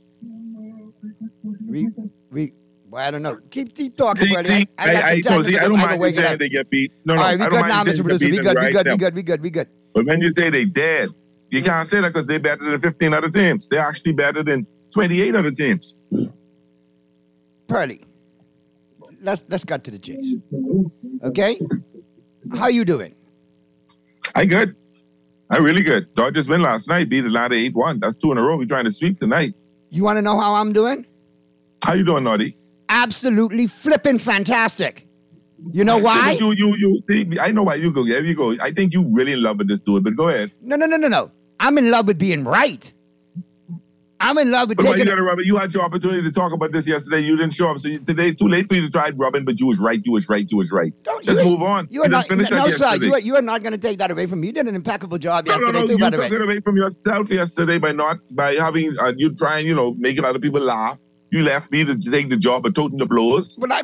S4: Well, I don't know. Keep talking.
S20: I don't mind you saying they get beat. No, I don't mind you saying they get beat.
S4: We good.
S20: But when you say they dead, you can't say that because they're better than 15 other teams. They're actually better than 28 other teams.
S4: Pearly, let's cut to the chase. Okay? How you doing?
S20: I good. I really good. Dodgers win last night, beat Atlanta 8-1. That's 2 in a row. We're trying to sweep tonight.
S4: You want to know how I'm doing?
S20: How you doing, Naughty?
S4: Absolutely flipping fantastic. You know why?
S20: You see, I know why you go. There you go. I think you really in love with this dude, but go ahead.
S4: No. I'm in love with being right. I'm in love with
S20: taking... You got to rub it. You had your opportunity to talk about this yesterday. You didn't show up. So today, too late for you to try rubbing, but you was right. Let's move on. You are not,
S4: sir, you are not going to take that away from me. You did an impeccable job yesterday, too, by the way.
S20: You took it away from yourself yesterday by having you trying, making other people laugh. You left me to take the job of toting the blows.
S4: I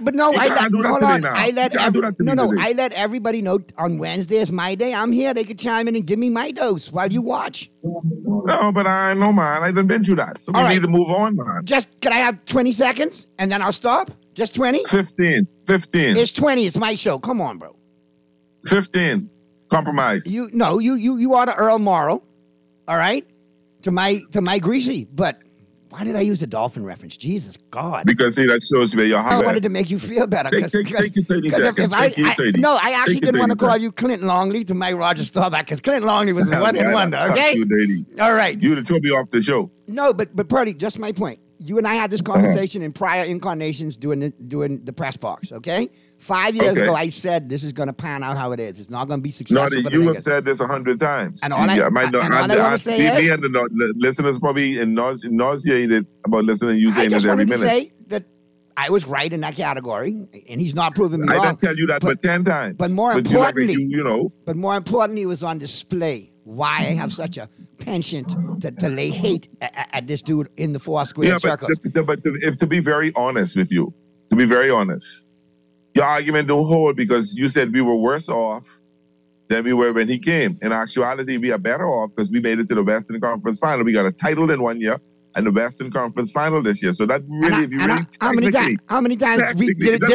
S4: let everybody know on Wednesday is my day. I'm here. They could chime in and give me my dose while you watch.
S20: No, but I know, man. I done been through that. So we need to move on, man.
S4: Can I have 20 seconds and then I'll stop? Just 20?
S20: 15.
S4: It's 20. It's my show. Come on, bro.
S20: 15. Compromise.
S4: You are the Earl Morrow. All right? To my greasy, but... Why did I use a dolphin reference? Jesus God.
S20: Because, see, that shows where you're
S4: I wanted to make you feel better.
S20: Take your 30 seconds.
S4: I actually didn't want to call you Clinton Longley to my Roger Staubach because Clinton Longley was a one-hit wonder, okay? All right.
S20: You would have told me off the show.
S4: No, but Purdy, just my point. You and I had this conversation in prior incarnations doing the press box, okay? 5 years ago, I said this is going to pan out how it is. It's not going to be successful.
S20: You have said this 100 times.
S4: And all I want to say is...
S20: and the listeners probably nauseated about listening to you saying this every minute.
S4: I just wanted to say that I was right in that category, and he's not proving me wrong.
S20: I didn't tell you that but 10 times.
S4: But more importantly, it was on display why I have such a penchant to lay hate at this dude in the 4 square circles.
S20: But to be very honest with you, your argument don't hold because you said we were worse off than we were when he came. In actuality, we are better off because we made it to the Western Conference Final. We got a title in 1 year and the Western Conference Final this year. So that really,
S4: how many times did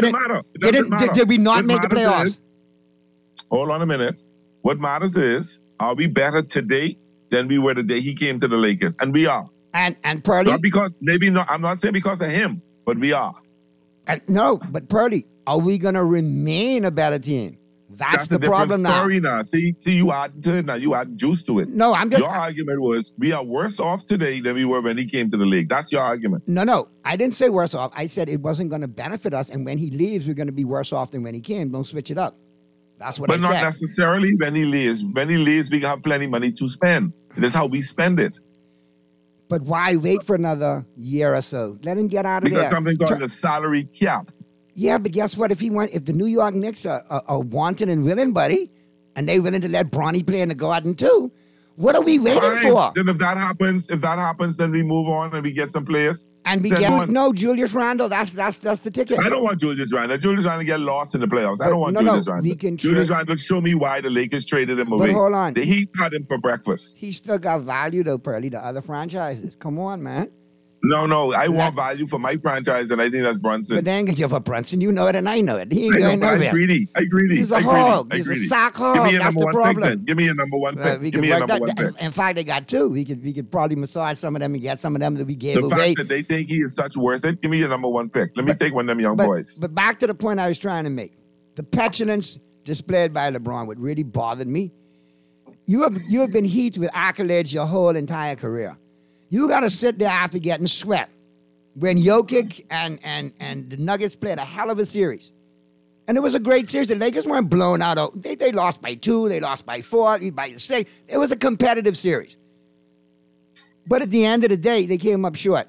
S4: we not make the playoffs?
S20: Hold on a minute. What matters is, are we better today than we were the day he came to the Lakers? And we are.
S4: And Purdy?
S20: I'm not saying because of him, but we are.
S4: But Purdy, are we going to remain a better team? That's the problem now.
S20: See, you add to it now. You add juice to it.
S4: No, I'm just...
S20: Your argument was we are worse off today than we were when he came to the league. That's your argument.
S4: No. I didn't say worse off. I said it wasn't going to benefit us, and when he leaves, we're going to be worse off than when he came. Don't switch it up. That's what I said.
S20: But not necessarily when he leaves. When he leaves, we have plenty of money to spend. That's how we spend it.
S4: But why wait for another year or so? Let him get out of there.
S20: Because something called the salary cap.
S4: Yeah, but guess what? If the New York Knicks are wanting and willing, buddy, and they're willing to let Bronny play in the Garden too, what are we waiting for?
S20: Then if that happens, then we move on and we get some players.
S4: And we Julius Randle. That's the ticket.
S20: I don't want Julius Randle. Julius Randle get lost in the playoffs. I don't want Julius Randle. Julius Randle, show me why the Lakers traded him away.
S4: But hold on.
S20: The Heat had him for breakfast.
S4: He still got value though, Pearly, to other franchises. Come on, man.
S20: No. I want value for my franchise, and I think that's Brunson.
S4: But they ain't gonna give up Brunson. You know it, and I know it. He ain't going nowhere.
S20: I'm greedy.
S4: He's a hog. He's a sock hog. That's the problem.
S20: Give me a number one pick. Give me a number one pick.
S4: In fact, they got 2. We could probably massage some of them and get some of them that we gave away.
S20: The fact that they think he is such worth it, give me your number one pick. Let me take one of them young boys.
S4: But back to the point I was trying to make. The petulance displayed by LeBron, what really bothered me. You have been heaped with accolades your whole entire career. You got to sit there after getting swept. When Jokic and the Nuggets played a hell of a series. And it was a great series. The Lakers weren't blown out. They lost by 2. They lost by 4. By 6. It was a competitive series. But at the end of the day, they came up short.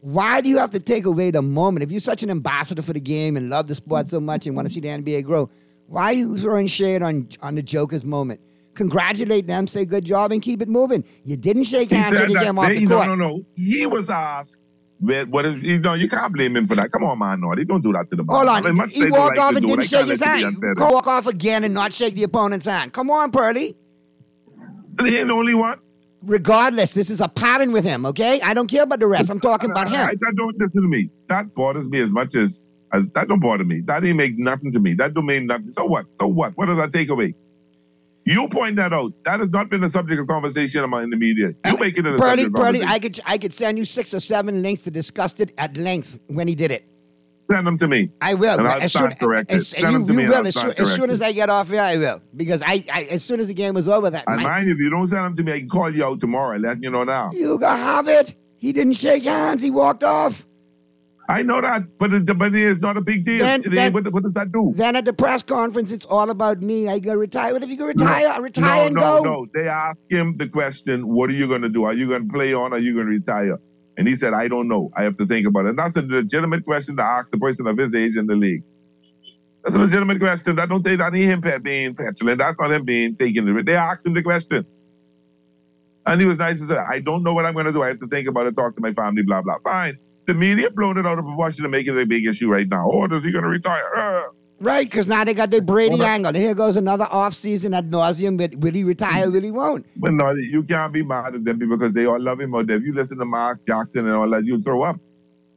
S4: Why do you have to take away the moment? If you're such an ambassador for the game and love the sport so much and want to see the NBA grow, why are you throwing shade on the Joker's moment? Congratulate them, say good job, and keep it moving. You didn't shake hands when you came off the court.
S20: No. He was asked, what is, you can't blame him for that. Come on, man, no. They don't do that to the ball.
S4: Hold on. He walked off and didn't shake his hand. Go walk off again and not shake the opponent's hand. Come on, Pearly.
S20: He ain't the only one.
S4: Regardless, this is a pattern with him, okay? I don't care about the rest. I'm talking about him.
S20: That don't listen to me. That bothers me as much as that don't bother me. That ain't make nothing to me. That don't mean nothing. So what? What does that take away? You point that out. That has not been a subject of conversation in the media. You make it a subject of conversation.
S4: I could send you 6 or 7 links to discuss it at length when he did it.
S20: Send them to me.
S4: I will.
S20: And I'll start corrected. Send them to me.
S4: As soon as I get off here, I will. Because as soon as the game was over,
S20: mind you, if you don't send them to me, I can call you out tomorrow and let you know now.
S4: You gotta have it. He didn't shake hands. He walked off.
S20: I know that, but it's not a big deal. What does that do?
S4: Then at the press conference, it's all about me. I gotta retire. What if you can retire? Retire and go.
S20: No. They asked him the question, what are you going to do? Are you going to play on or are you going to retire? And he said, I don't know. I have to think about it. And that's a legitimate question to ask the person of his age in the league. That's a legitimate question. That ain't him being petulant. That's not him being taken. They asked him the question. And he was nice and said, I don't know what I'm going to do. I have to think about it, talk to my family, blah, blah. Fine. The media blown it out of proportion to make it a big issue right now. Oh, is he going to retire?
S4: Right, because now they got the Brady angle. And here goes another offseason ad nauseum. Will he retire? Will he won't?
S20: But no, you can't be mad at them because they all love him out there. If you listen to Mark Jackson and all that, you'll throw up.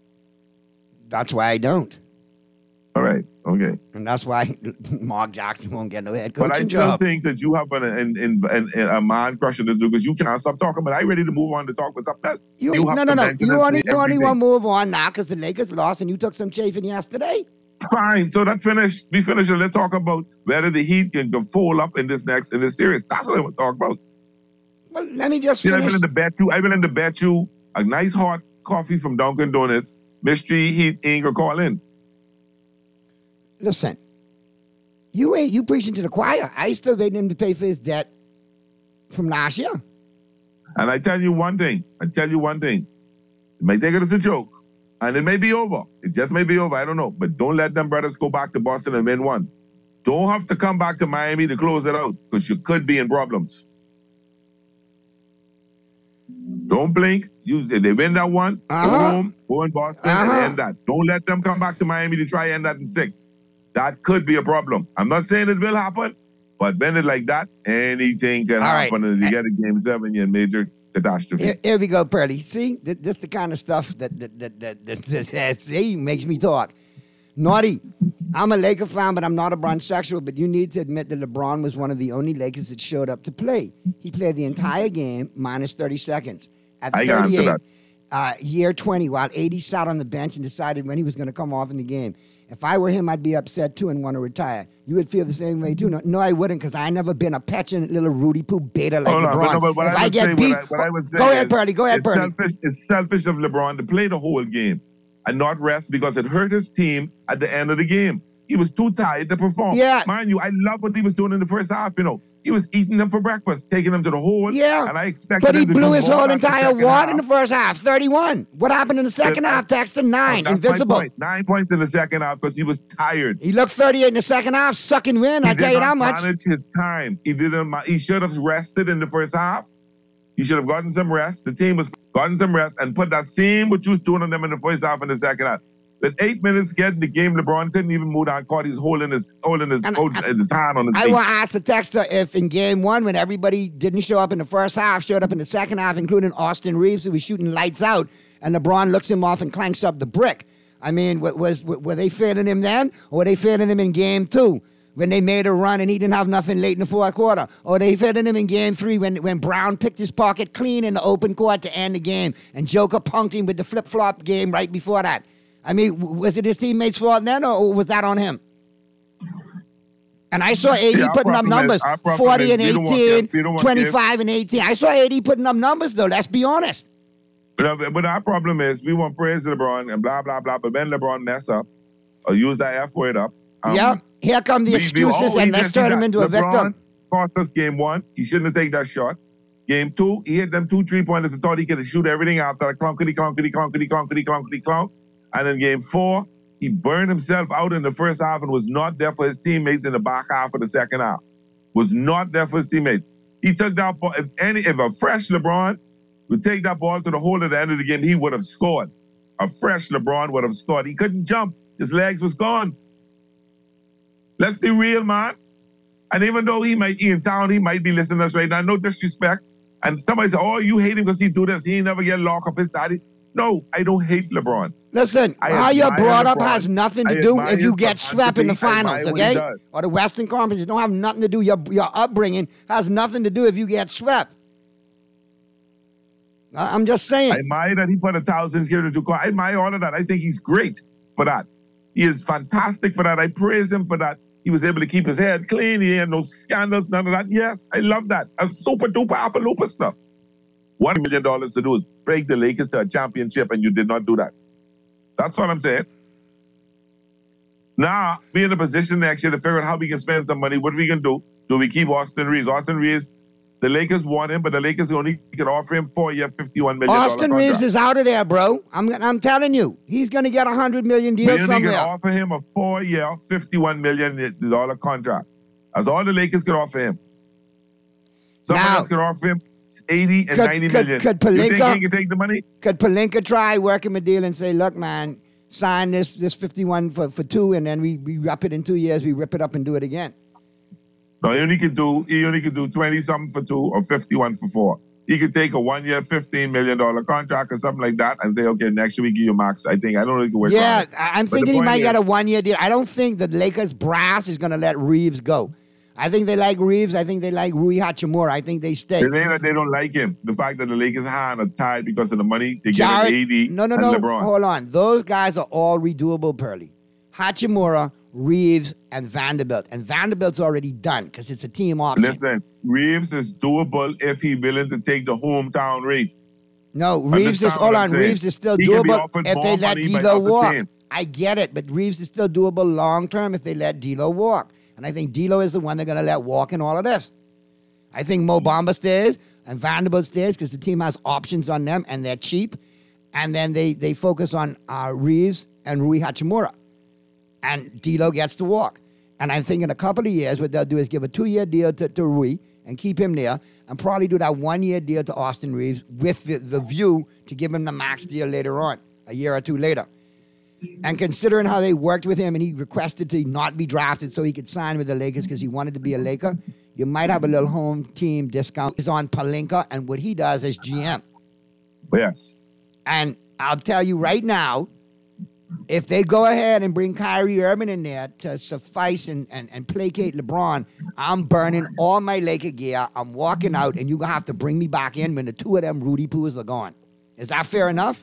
S4: That's why I don't.
S20: All right, okay.
S4: And that's why Mark Jackson won't get no head coaching
S20: job. But I still
S4: job.
S20: think that you have a man crushing to do because you can't stop talking. But I'm ready to move on to talk with something else.
S4: No. You only want to move on now because the Lakers lost and you took some chafing yesterday.
S20: Fine, so that finished. We finished and let's talk about whether the Heat can fold up in this series. That's what I want to talk about.
S4: Well, let me just finish.
S20: I'm willing to bet you a nice hot coffee from Dunkin' Donuts. Mystery Heat ain't gonna call in.
S4: Listen, you preaching to the choir. I still waiting him to pay for his debt from last year.
S20: And I tell you one thing. You may take it as a joke. And it may be over. It just may be over. I don't know. But don't let them brothers go back to Boston and win one. Don't have to come back to Miami to close it out because you could be in problems. Don't blink. They win that one. Go home. Go in Boston and end that. Don't let them come back to Miami to try and end that in 6. That could be a problem. I'm not saying it will happen, but when it's like that, anything can happen. And you get a game 7, you're in major catastrophe.
S4: Here we go, Pearly. See, this the kind of stuff that see makes me talk. Naughty, I'm a Laker fan, but I'm not a Bronsexual, but you need to admit that LeBron was one of the only Lakers that showed up to play. He played the entire game minus 30 seconds. At 38, year 20, while 80 sat on the bench and decided when he was going to come off in the game. If I were him, I'd be upset too and want to retire. You would feel the same way too. No, I wouldn't, because I never been a petulant little Rudy Poo beta like LeBron. If I get beat, go ahead, Pearly.
S20: It's selfish of LeBron to play the whole game and not rest because it hurt his team at the end of the game. He was too tired to perform.
S4: Yeah.
S20: Mind you, I love what he was doing in the first half, He was eating them for breakfast, taking them to the hole.
S4: Yeah.
S20: And I expected
S4: but he blew his whole entire wad in the first half, 31. What happened in the second half? Text to 9, invisible.
S20: 9 points in the second half because he was tired.
S4: He looked 38 in the second half, sucking wind. I tell you that much.
S20: He did not manage his time. He should have rested in the first half. He should have gotten some rest. The team was gotten some rest and put that same what you was doing on them in the first half and the second half. With 8 minutes getting the game, LeBron couldn't even move down. Caught his holding his hand on his
S4: I
S20: face.
S4: want to ask the texter if in game 1, when everybody didn't show up in the first half, showed up in the second half, including Austin Reeves, who was shooting lights out, and LeBron looks him off and clanks up the brick. I mean, were they failing him then, or were they failing him in game 2? When they made a run and he didn't have nothing late in the fourth quarter. Or they fed him in game 3 when Brown picked his pocket clean in the open court to end the game. And Joker punked him with the flip-flop game right before that. I mean, was it his teammates' fault then or was that on him? And I saw AD putting up numbers, 40 and 18, 25 and 18. I saw AD putting up numbers, though. Let's be honest.
S20: But our problem is we want praise to LeBron and blah, blah, blah. But when LeBron mess up or use that F word up.
S4: Here come the excuses and let's turn him into a victim.
S20: Cost us game 1. He shouldn't have taken that shot. Game 2, he hit them 2 3-pointers and thought he could shoot everything after a clonkety. And in Game 4, he burned himself out in the first half and was not there for his teammates in the back half of the second half. Was not there for his teammates. He took that ball. If a fresh LeBron would take that ball to the hole at the end of the game, he would have scored. A fresh LeBron would have scored. He couldn't jump. His legs was gone. Let's be real, man. And even though he might be in town, he might be listening to us right now. No disrespect. And somebody said, oh, you hate him because he do this. He never get locked up his daddy. No, I don't hate LeBron.
S4: Listen, how you're brought up has nothing to do if you get swept in the finals, okay? Or the Western Conference. It don't have nothing to do. Your upbringing has nothing to do if you get swept. I'm just saying.
S20: I admire that he put 1,000 here to do. I admire all of that. I think he's great for that. He is fantastic for that. I praise him for that. He was able to keep his head clean. He had no scandals, none of that. Yes, I love that. A super duper apple looper stuff. $1 million to do is break the Lakers to a championship, and you did not do that. That's what I'm saying. Now, be in a position next year to figure out how we can spend some money. What are we going to do? Do we keep Austin Reeves? Austin Reeves, the Lakers want him, but the Lakers only can offer him 4-year, $51 million.
S4: Austin Reeves is out of there, bro. I'm telling you. He's going to get a $100 million deal
S20: somewhere. They can offer him a 4-year, $51 million contract. That's all the Lakers could offer him. Someone else could offer him 80 and 90 million.
S4: Could
S20: Pelinka, you think he can take the money?
S4: Could Pelinka try work him a deal and say, look, man, sign this 51 for 2, and then we wrap it in 2 years, we rip it up and do it again?
S20: No, he only could do 20-something for 2 or 51 for 4. He could take a 1-year, $15 million contract or something like that and say, okay, next year we give you max. I don't know if he can work on it.
S4: I'm thinking he might get a 1-year deal. I don't think the Lakers brass is going to let Reeves go. I think they like Reeves. I think they like Rui Hachimura. I think they stay.
S20: They don't like him. The fact that the Lakers' hands are tied because of the money they get AD and LeBron.
S4: Hold on. Those guys are all redoable, Pearly. Hachimura, Reeves, and Vanderbilt. And Vanderbilt's already done because it's a team option.
S20: Listen, Reeves is doable if he's willing to take the hometown race.
S4: No, Reeves is Reeves is still doable if they let D'Lo walk. I get it, but Reeves is still doable long term if they let D'Lo walk. And I think D'Lo is the one they're going to let walk in all of this. I think Mo Bamba stays and Vanderbilt stays because the team has options on them and they're cheap. And then they focus on Reeves and Rui Hachimura. And D'Lo gets to walk. And I think in a couple of years, what they'll do is give a 2-year deal to Rui and keep him there and probably do that 1-year deal to Austin Reeves with the view to give him the max deal later on, a year or 2 later. And considering how they worked with him and he requested to not be drafted so he could sign with the Lakers because he wanted to be a Laker, you might have a little home team discount. It's on Pelinka and what he does as GM.
S20: Yes.
S4: And I'll tell you right now, if they go ahead and bring Kyrie Irving in there to suffice and placate LeBron, I'm burning all my Laker gear. I'm walking out, and you're going to have to bring me back in when the 2 of them Rudy Poos are gone. Is that fair enough?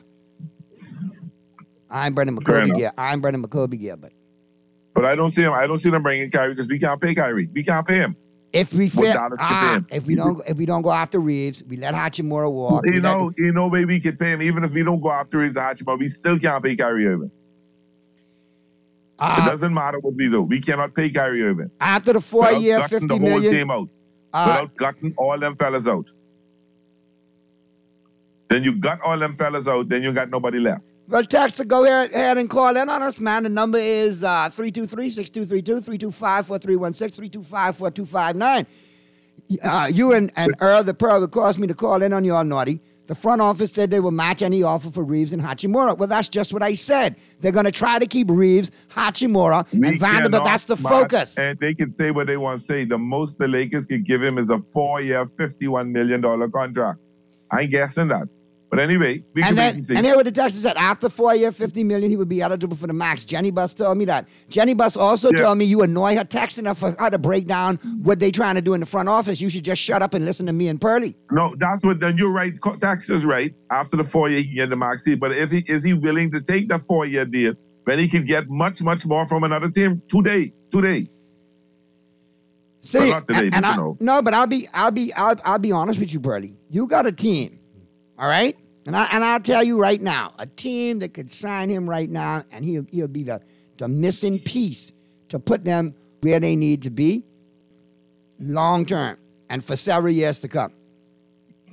S4: I'm burning McCoby gear. But
S20: I don't see him. I don't see them bringing Kyrie because we can't pay Kyrie. We can't pay him.
S4: If we don't go after Reeves, we let Hachimura walk.
S20: You know, maybe we could pay him even if we don't go after Reeves and Hachimura. We still can't pay Kyrie Irving. It doesn't matter what we do. We cannot pay Kyrie Irving.
S4: After the 4-year, $50 million.
S20: Whole team out. Without gutting all them fellas out. Then you got all them fellas out, then you got nobody left.
S4: Well, Texter, go ahead and call in on us, man. The number is 323-6232, 325-4316, 325-4259. You and Earl, the Pearl, would cause me to call in on you all naughty. The front office said they will match any offer for Reeves and Hachimura. Well, that's just what I said. They're going to try to keep Reeves, Hachimura, and Vanderbilt. That's the focus.
S20: And they can say what they want to say. The most the Lakers could give him is a 4-year, $51 million contract. I ain't guessing that. But anyway, we can wait and see.
S4: And here what the Texas said, after 4-year, $50 million, he would be eligible for the max. Jenny Buss told me that. Jenny Buss also told me you annoy her texting her for her to break down what they trying to do in the front office. You should just shut up and listen to me and Pearly.
S20: No, that's what, then you're right. Texas is right. After the 4-year, he can get the max deal. But is he willing to take the 4-year deal when he can get much, much more from another team today?
S4: See,
S20: well, not today,
S4: but I'll be honest with you, Pearly. You got a team. All right? And I'll tell you right now, a team that could sign him right now, and he'll be the missing piece to put them where they need to be long term and for several years to come.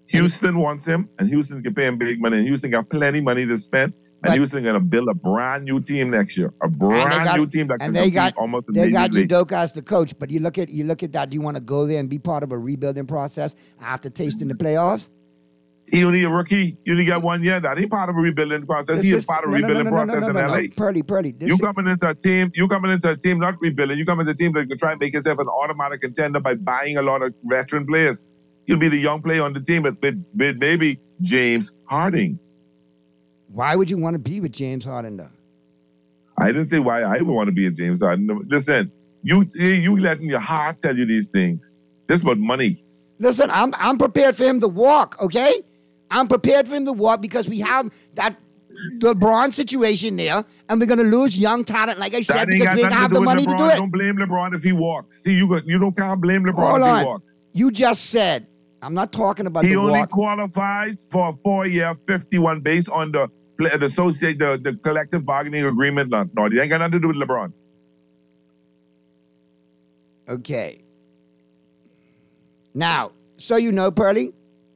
S20: Houston wants him, and Houston can pay him big money, and Houston got plenty money to spend, and Houston going to build a brand new team next year, a brand new team that can compete almost
S4: They got
S20: immediately.
S4: Udoka as the coach, but you look at that. Do you want to go there and be part of a rebuilding process after tasting the playoffs?
S20: He only a rookie. You only got 1 year. That ain't part of a rebuilding process. He is part of a rebuilding process in LA.
S4: Purdy.
S20: You coming into a team not rebuilding. You come into a team that can try and make yourself an automatic contender by buying a lot of veteran players. You'll be the young player on the team with maybe James Harden.
S4: Why would you want to be with James Harden, though?
S20: I didn't say why I would want to be with James Harden. No, listen, you letting your heart tell you these things. This is about money.
S4: Listen, I'm prepared for him to walk, okay? I'm prepared for him to walk because we have that LeBron situation there, and we're going to lose young talent, like I said, because we don't have the money to do it.
S20: Don't blame LeBron if he walks. See, you can't blame LeBron if he walks.
S4: You just said, I'm not talking about
S20: he
S4: the
S20: only
S4: walk.
S20: qualifies for a 4-year, 51 based on the collective bargaining agreement. No, it ain't got nothing to do with LeBron.
S4: Okay. Now, so you know, Pearly,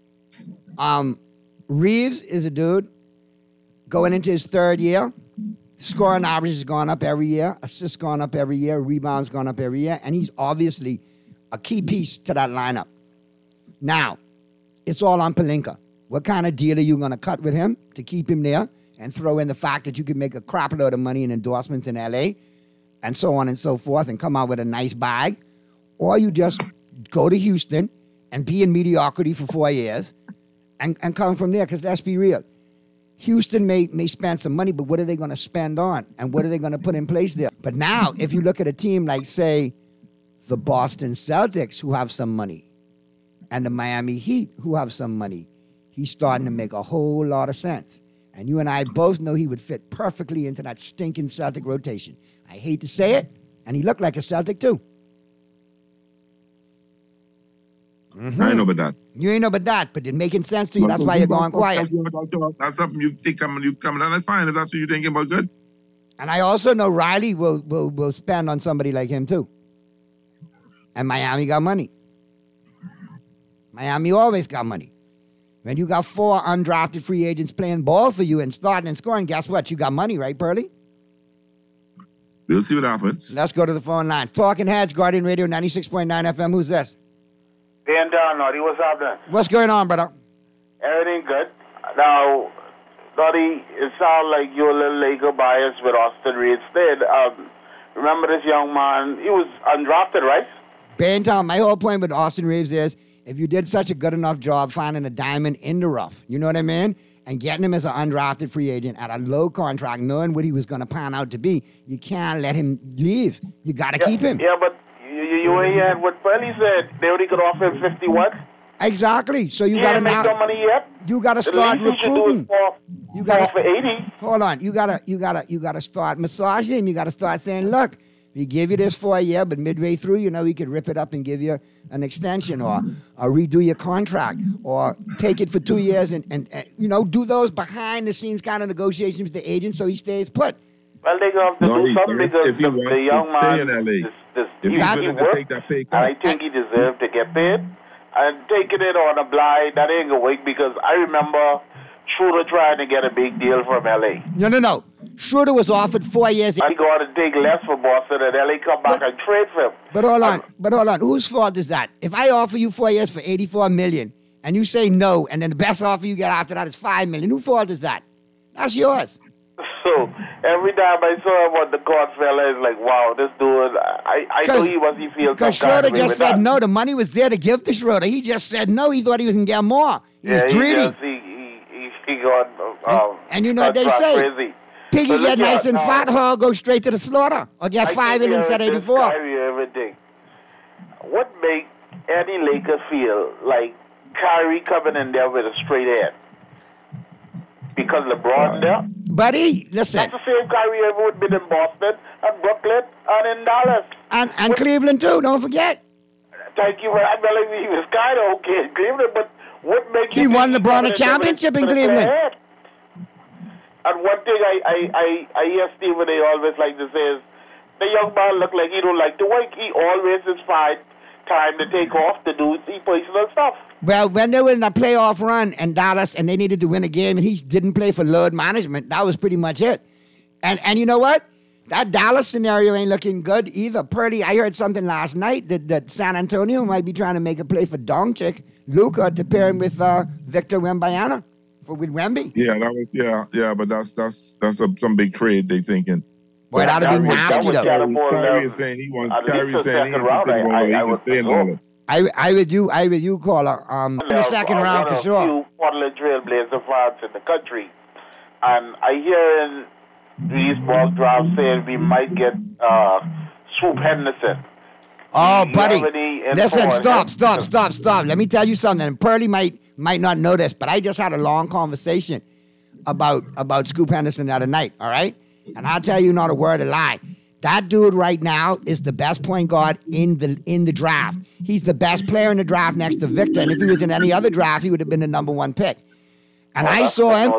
S4: Reeves is a dude going into his 3rd year. Scoring average has gone up every year. Assists gone up every year. Rebounds gone up every year. And he's obviously a key piece to that lineup. Now, it's all on Pelinka. What kind of deal are you going to cut with him to keep him there and throw in the fact that you can make a crap load of money in endorsements in L.A. and so on and so forth and come out with a nice bag? Or you just go to Houston and be in mediocrity for 4 years and come from there, because let's be real. Houston may spend some money, but what are they going to spend on? And what are they going to put in place there? But now, if you look at a team like, say, the Boston Celtics, who have some money, and the Miami Heat, who have some money, he's starting to make a whole lot of sense. And you and I both know he would fit perfectly into that stinking Celtic rotation. I hate to say it, and he looked like a Celtic too. Mm-hmm.
S20: I ain't know about that.
S4: You ain't know about that, but it's making sense to you. That's why you're going quiet.
S20: That's something you think coming down. That's fine if that's what you're thinking about. Good.
S4: And I also know Riley will spend on somebody like him too. And Miami got money. Miami always got money. When you got 4 undrafted free agents playing ball for you and starting and scoring, guess what? You got money, right, Pearly?
S20: We'll see what happens.
S4: Let's go to the phone lines. Talking Heads, Guardian Radio 96.9 FM. Who's this?
S21: Dan Noddy, what's happening?
S4: What's going on, brother?
S21: Everything good. Now, Noddy, it sounds like you're a little Laker biased with Austin Reeves. Remember this young man? He was undrafted, right?
S4: Ben Tom, my whole point with Austin Reeves is if you did such a good enough job finding a diamond in the rough, you know what I mean? And getting him as an undrafted free agent at a low contract, knowing what he was going to pan out to be, you can't let him leave. You got to keep him.
S21: Yeah, but you ain't had what Pearly said. They only could offer him 51.
S4: Exactly. So you got to
S21: make no money yet.
S4: You got to start recruiting.
S21: You got to for 80.
S4: Hold on. You got to start massaging him. You got to start saying, look, we give you this for a year, but midway through, we could rip it up and give you an extension or redo your contract or take it for 2 years and do those behind the scenes kind of negotiations with the agent so he stays put.
S21: Well, they have to do something because the young man he worked,
S20: take that pay cut.
S21: and I think he deserved to get paid. And taking it on a blind, that ain't going to work because I remember Schroeder trying to get a big deal from L.A.
S4: No. Schroeder was offered 4 years.
S21: I got to take less for Boston and L.A. come back and trade for him.
S4: But hold on. Whose fault is that? If I offer you 4 years for $84 million and you say no, and then the best offer you get after that is $5 million, whose fault is that? That's yours.
S21: So every time I saw him on the court, fella, it's like, wow, this dude, I knew he feels
S4: because Schroeder just said no. The money was there to give to Schroeder. He just said no. He thought he was going to get more. He was greedy.
S21: He got,
S4: and you know what they say?
S21: Crazy.
S4: Piggy so get nice and fat, hog go straight to the slaughter. Or get 5 in instead of 84.
S21: Everything. What make any Laker feel like Kyrie coming in there with a straight head? Because LeBron there?
S4: Buddy, listen.
S21: That's the same Kyrie ever would been in Boston and Brooklyn and in Dallas.
S4: And Cleveland too, don't forget.
S21: Thank you. I believe he was kind of okay in Cleveland, but what makes you...
S4: He won LeBron a championship in Cleveland.
S21: And one thing I hear Stephen A. always like to say is, the young man look like he don't like to work. He always is fine time to take off to do his personal stuff.
S4: Well, when they were in a playoff run in Dallas and they needed to win a game and he didn't play for load management, that was pretty much it. And you know what? That Dallas scenario ain't looking good either. Purdy, I heard something last night that San Antonio might be trying to make a play for Doncic, Luka, to pair him with Victor Wembanyama with Wemby.
S20: Yeah, but that's some big trade they thinking.
S4: Boy, that'd be nasty though.
S20: Kyrie is saying he wants. Kyrie is saying he can stay in Dallas.
S4: I would you caller in the second round for sure.
S21: Few Portland Trailblazer fans in the country, and I hear in these mock drafts saying we might get Swoop Henderson.
S4: Oh, buddy, listen, stop. Let me tell you something. And Pearlie might not know this, but I just had a long conversation about Scoop Henderson the other night. All right. And I'll tell you not a word of lie. That dude right now is the best point guard in the draft. He's the best player in the draft next to Victor. And if he was in any other draft, he would have been the number one pick. And I saw him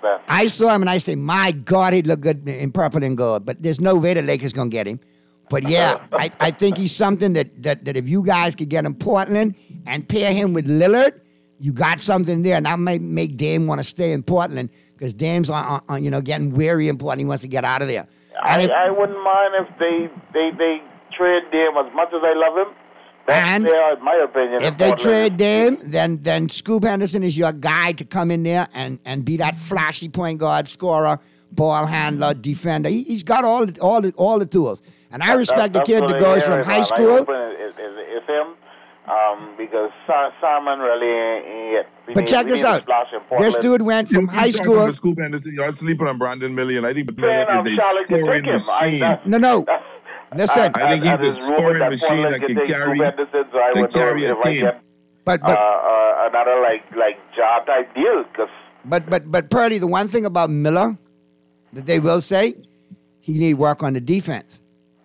S4: and I say, my God, he'd look good in purple and gold. But there's no way the Lakers going to get him. But yeah, I think he's something that if you guys could get him Portland and pair him with Lillard, you got something there. And that might make Dame want to stay in Portland. Because Dame's on getting weary and Portland. He wants to get out of there.
S21: I wouldn't mind if they trade Dame as much as I love him. That's fair, in my opinion.
S4: If they trade Dame, then Scoop Henderson is your guy to come in there and be that flashy point guard, scorer, ball handler, defender. He's got all the tools. And I respect the kid that goes from high school.
S21: It's him. Because Simon really ain't.
S4: But check this out. This dude went from high school.
S20: Scoop Henderson, you're sleeping on Brandon Million. I think Million is a scoring machine.
S4: No. Listen.
S20: I think he's a scoring machine that can carry a team.
S4: But
S21: another like job type deal.
S4: But Purdy, the one thing about Miller that they will say, he need work on the defense.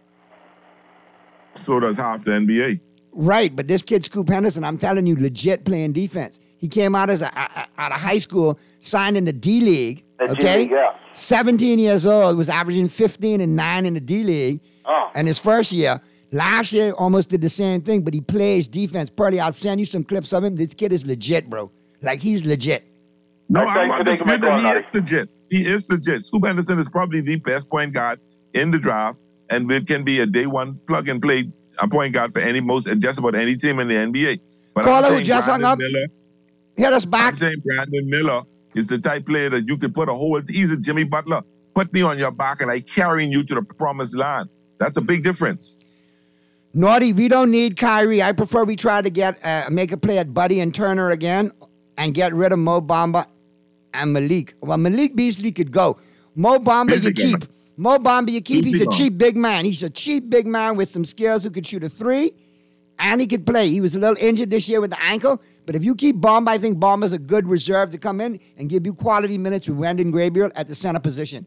S20: So does half the NBA.
S4: Right, but this kid, Scoop Henderson, I'm telling you, legit playing defense. He came out out of high school, signed in the D-League, okay? 17 years old, was averaging 15 and 9 in the D-League. And his first year, last year, almost did the same thing, but he plays defense. Purdy, I'll send you some clips of him. This kid is legit, bro. Like, he's legit.
S20: No, I'm not disputing that he is legit. He is legit. Scoop Henderson is probably the best point guard in the draft, and it can be a day one plug-and-play a point guard for just about any team in the NBA. But
S4: Caller who just hung up, hit us back.
S20: I'm saying Brandon Miller is the type player that you could put he's a Jimmy Butler. Put me on your back and I carrying you to the promised land. That's a big difference.
S4: Naughty, we don't need Kyrie. I prefer we try to make a play at Buddy and Turner again and get rid of Mo Bamba and Malik. Well, Malik Beasley could go. Mo Bamba you keep. Mo Bamba you keep. He's a cheap big man. He's a cheap big man with some skills who could shoot a three, and he could play. He was a little injured this year with the ankle, but if you keep Bamba, I think Bamba's a good reserve to come in and give you quality minutes with Wendy Gabriel at the center position.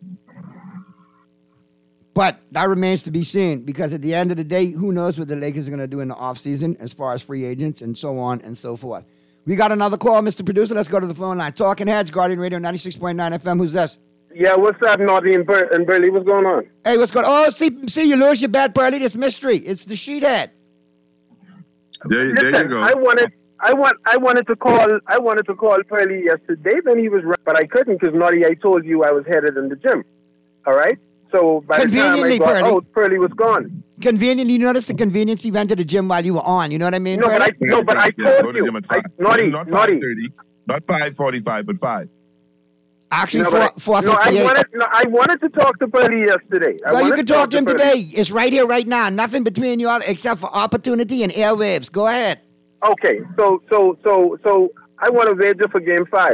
S4: But that remains to be seen because at the end of the day, who knows what the Lakers are going to do in the offseason as far as free agents and so on and so forth. We got another call, Mr. Producer. Let's go to the phone line. Talking Heads, Guardian Radio 96.9 FM. Who's this?
S1: Yeah, what's up, Naughty and Burley? What's going on?
S4: Hey, what's going on? Oh, see, you lose your bet, Burley. This mystery. It's the sheethead.
S20: There you go.
S1: I wanted to call Pearly yesterday, then he was right, but I couldn't because Naughty, I told you I was headed in the gym. All right? So by the time I got out, Pearly was gone.
S4: Conveniently, you notice the convenience he went to the gym while you were on. You know what I mean?
S1: No, but I told you. Naughty.
S20: Not 5:30, not 5:45, but 5.
S4: Actually, 4:58.
S1: I wanted to talk to Pearly yesterday.
S4: Well, you can talk to him today. It's right here, right now. Nothing between you all except for opportunity and airwaves. Go ahead.
S1: Okay, so I want to wager for Game 5.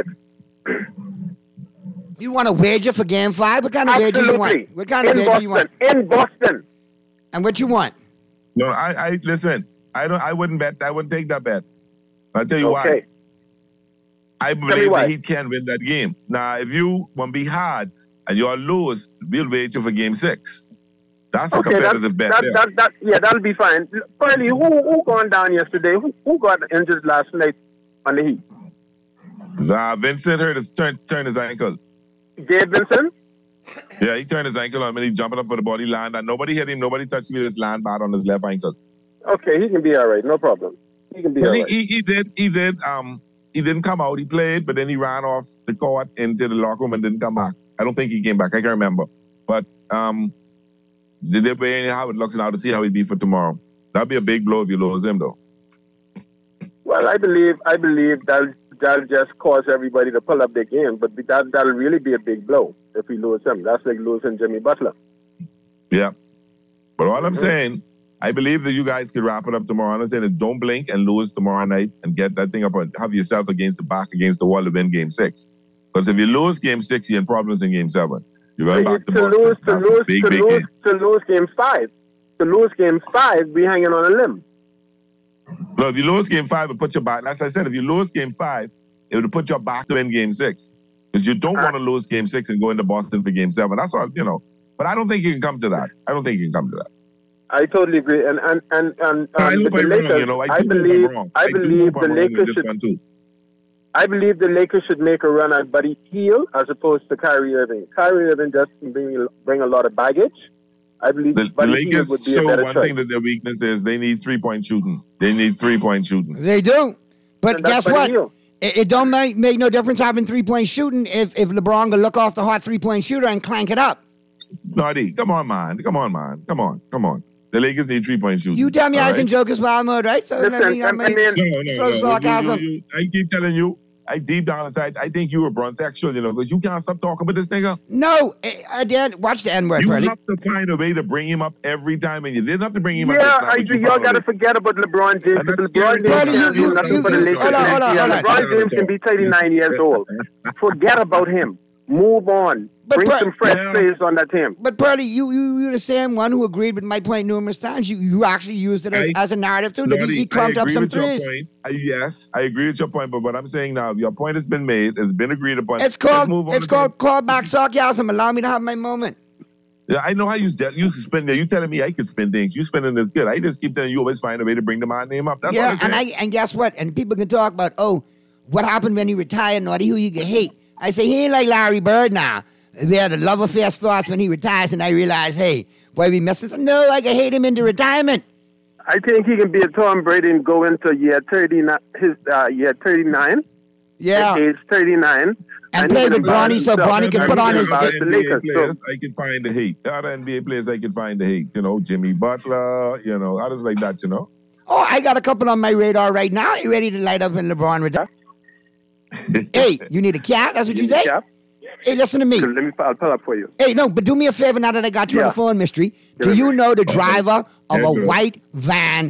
S4: You want to wager for Game 5? What kind of wager you want? What kind of wager you want?
S1: In Boston.
S4: And what you want?
S20: No, I listen. I wouldn't bet. I wouldn't take that bet. I'll tell you why. I believe that he can win that game. Now, if you want to be hard and you'll lose, we'll wager for Game 6. That's a competitive bet.
S1: That'll be fine. Finally, who gone down yesterday? Who got injured last night on the Heat?
S20: Vincent turned his ankle.
S1: Gabe Vincent?
S20: Yeah, he turned his ankle on when he's jumping up for the body land, and nobody hit him. Nobody touched me. Just land bad on his left ankle.
S1: Okay, he can be all right. No problem. He can be all right.
S20: He did. He didn't come out. He played, but then he ran off the court into the locker room and didn't come back. I don't think he came back. I can't remember. But did they weigh in how it looks now to see how he'd be for tomorrow? That'd be a big blow if you lose him, though.
S1: Well, I believe that'll just cause everybody to pull up their game, but that'll really be a big blow if we lose him. That's like losing Jimmy Butler.
S20: Yeah. But all I'm saying, I believe that you guys could wrap it up tomorrow. All I'm saying is don't blink and lose tomorrow night and get that thing up and have yourself against the wall to win Game 6. Because if you lose Game 6, you're in problems in Game 7. You're going back to Boston.
S1: To lose Game 5. To lose Game 5, we hanging on a limb.
S20: No, if you lose Game 5, it put you back. As I said, if you lose Game 5, it would put you back to win Game 6. Because you don't want to lose Game 6 and go into Boston for Game 7. That's all, But I don't think you can come to that.
S1: I totally agree. And
S20: I hope I'm wrong, I believe the Lakers should.
S1: I believe the Lakers should make a run at Buddy Hield as opposed to Kyrie Irving. Kyrie Irving just bring a lot of baggage. I believe
S20: the Lakers would be a better one thing that their weakness is they need 3-point shooting. They
S4: do. But guess what? It don't make no difference having 3-point shooting if LeBron can look off the hot 3-point shooter and clank it up.
S20: Naughty, come on, man. Come on. The Lakers need 3-point shooting.
S4: You tell me I was in Joker's wild mode, right? So
S20: no. Sarcasm. I keep telling you, I deep down inside, I think you were bronsexual, because you can't stop talking about this nigga.
S4: No, Dan, watch the N-word,
S20: You
S4: Pearly.
S20: have to find a way to bring him up every time, and you didn't have to bring him up.
S1: Y'all got to forget about LeBron James. LeBron James can't do nothing for the Lakers. LeBron James can be 39 years old. Forget about him. Move on. Bring some fresh players on that team.
S4: But Pearly, you're the same one who agreed with my point numerous times. You actually used it as a narrative too. He clumped up some threes.
S20: Yes, I agree with your point. But what I'm saying now, your point has been made, has been agreed upon.
S4: It's called callback sarcasm. Allow me to have my moment.
S20: Yeah, I know how you spin there. You telling me I can spin things. You spinning this good. I just keep telling you always find a way to bring the my name up. That's what I'm saying.
S4: And guess what? And people can talk about, what happened when he retired, Naughty, who you can hate. I say, he ain't like Larry Bird now. We had a love affair starts when he retires, and I realize, hey, boy, we missed this. No, I can hate him into retirement.
S1: I think he can be a Tom Brady and go into year 39. Year 39.
S4: Yeah.
S1: Age 39.
S4: And play with Bronny so Bronny can put on his...
S20: I can find the hate. The other NBA players I can find the hate. Jimmy Butler, others like that,
S4: Oh, I got a couple on my radar right now. You ready to light up when LeBron retires? Hey, you need a cat? That's what you say? Hey, listen to me.
S1: I'll pull up for you.
S4: Hey, no, but do me a favor now that I got you on the phone, Mystery. Do you know the driver of a white van,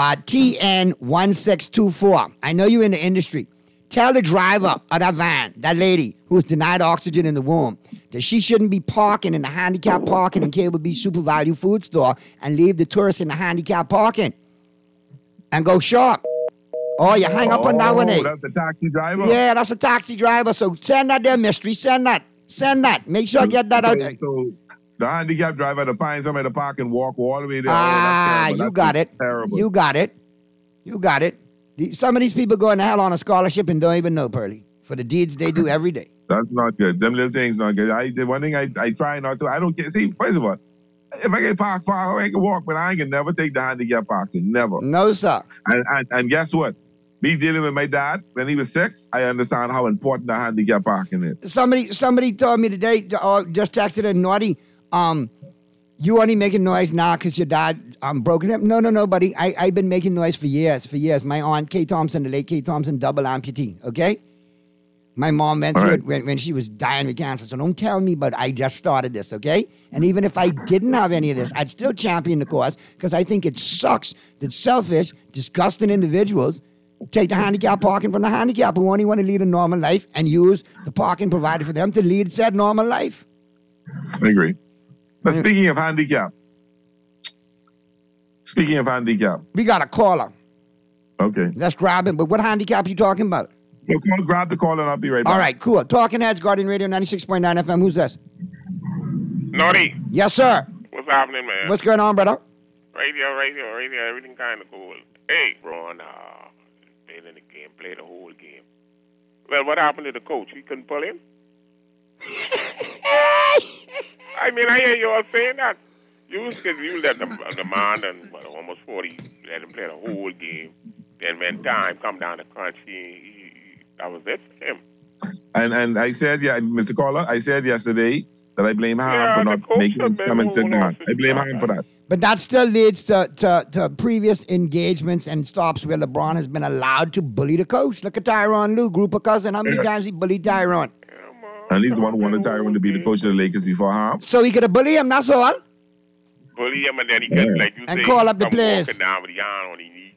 S4: TN1624? I know you're in the industry. Tell the driver of that van, that lady who's denied oxygen in the womb, that she shouldn't be parking in the handicap parking in Cable Beach Super Value Food Store and leave the tourists in the handicap parking and go shop. Oh, you hang up on that one, eh?
S20: That's the taxi driver?
S4: Yeah, that's a taxi driver. So send that there, Mystery. Send that. Make sure I get that out.
S20: So the handicap driver to find somewhere to park and walk all the way there.
S4: You got it.
S20: Terrible.
S4: You got it. Some of these people go into hell on a scholarship and don't even know, Pearly, for the deeds they do every day.
S20: That's not good. Them little things not good. The one thing I try not to, I don't care. See, first of all, if I can park far, I can walk, but I can never take the handicap parking. Never.
S4: No, sir.
S20: And guess what? Me dealing with my dad when he was sick, I understand how important the handicap parking is.
S4: Somebody told me today, just texted a Naughty, you only making noise now because your dad broken hip. No, buddy. I've been making noise for years. My aunt, Kay Thompson, the late Kay Thompson, double amputee, okay? My mom went through it when she was dying with cancer, so don't tell me, but I just started this, okay? And even if I didn't have any of this, I'd still champion the cause because I think it sucks that selfish, disgusting individuals take the handicap parking from the handicap who only want to lead a normal life and use the parking provided for them to lead said normal life.
S20: I agree. But speaking of handicap, we got
S4: a caller.
S20: Okay.
S4: Let's grab him. But what handicap are you talking about?
S20: Grab the call and I'll be right back.
S4: All right, cool. Talking Heads, Guardian Radio 96.9 FM. Who's this?
S3: Naughty.
S4: Yes, sir.
S3: What's happening, man?
S4: What's going on, brother?
S3: Radio, everything kind of cool. Hey, bro, played in the game, played the whole game. Well, what happened to the coach? He couldn't pull him? I mean, I hear you all saying that. You let the man and almost 40 let him play the whole game. Then when time come down the crunch, that was it for him.
S20: And I said, Mr. Caller, I said yesterday that I blame Ham for not making him come and sit down. I blame Ham for that.
S4: But that still leads to previous engagements and stops where LeBron has been allowed to bully the coach. Look at Tyronn Lue, group of cousin. How many times he bullied Tyronn?
S20: And he's the one who wanted Tyronn to be the coach of the Lakers before Ham.
S4: So he could have bullied him, that's all.
S3: Bully him, and then he could, like you
S4: and
S3: say,
S4: call up the players.
S3: Walking down with the iron on his knees.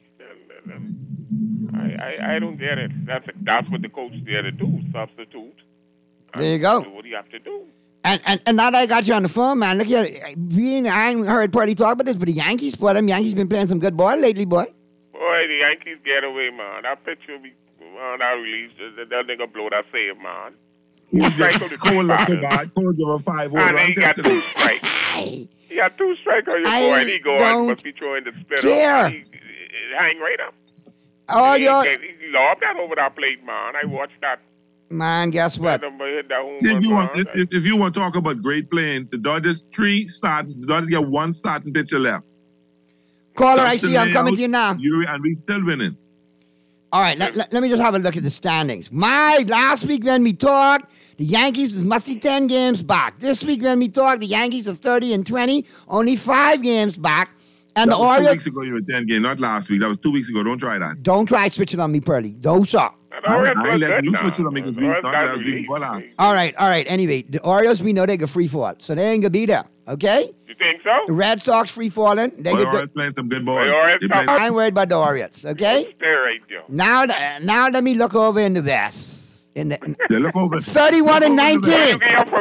S3: I don't get it. That's what the coach is there to do, substitute.
S4: There you go.
S3: Do what you have to do.
S4: And now that I got you on the phone, man, look here. I ain't heard Purdy talk about this, but the Yankees, boy, them Yankees been playing some good ball lately, boy.
S3: Boy, the Yankees get away, man. That picture be that release, that nigga blow that save, man.
S20: Cole give a 5
S3: and he got 2 strikes. He got 2 strikes on your boy, and he go and must be throwing the spit up. He hang right up.
S4: Oh,
S3: he lobbed that over that plate, man. I watched that.
S4: Man, guess what?
S20: If you want to talk about great playing, the Dodgers get 1 starting pitcher left.
S4: Caller, I see. I'm coming to you now.
S20: And we still winning.
S4: All right, let me just have a look at the standings. Last week when we talked, the Yankees must be 10 games back. This week when we talked, the Yankees are 30-20, only 5 games back. And
S20: that
S4: the
S20: was
S4: Orioles.
S20: 2 weeks ago, you were 10 games, not last week. That was 2 weeks ago. Don't try that.
S4: Don't try switching on me, Pearly. Don't stop.
S20: I let you switch it on me because we thought that was before last.
S4: All right. Anyway, the Orioles, we know they go free fall, so they ain't going to be there, okay?
S3: You think so?
S4: The Red Sox free falling.
S20: The Orioles playing some good ball.
S4: I ain't worried about the Orioles, okay?
S3: Stay right there.
S4: Now let me look over in the West.
S20: Look over.
S4: 31-19.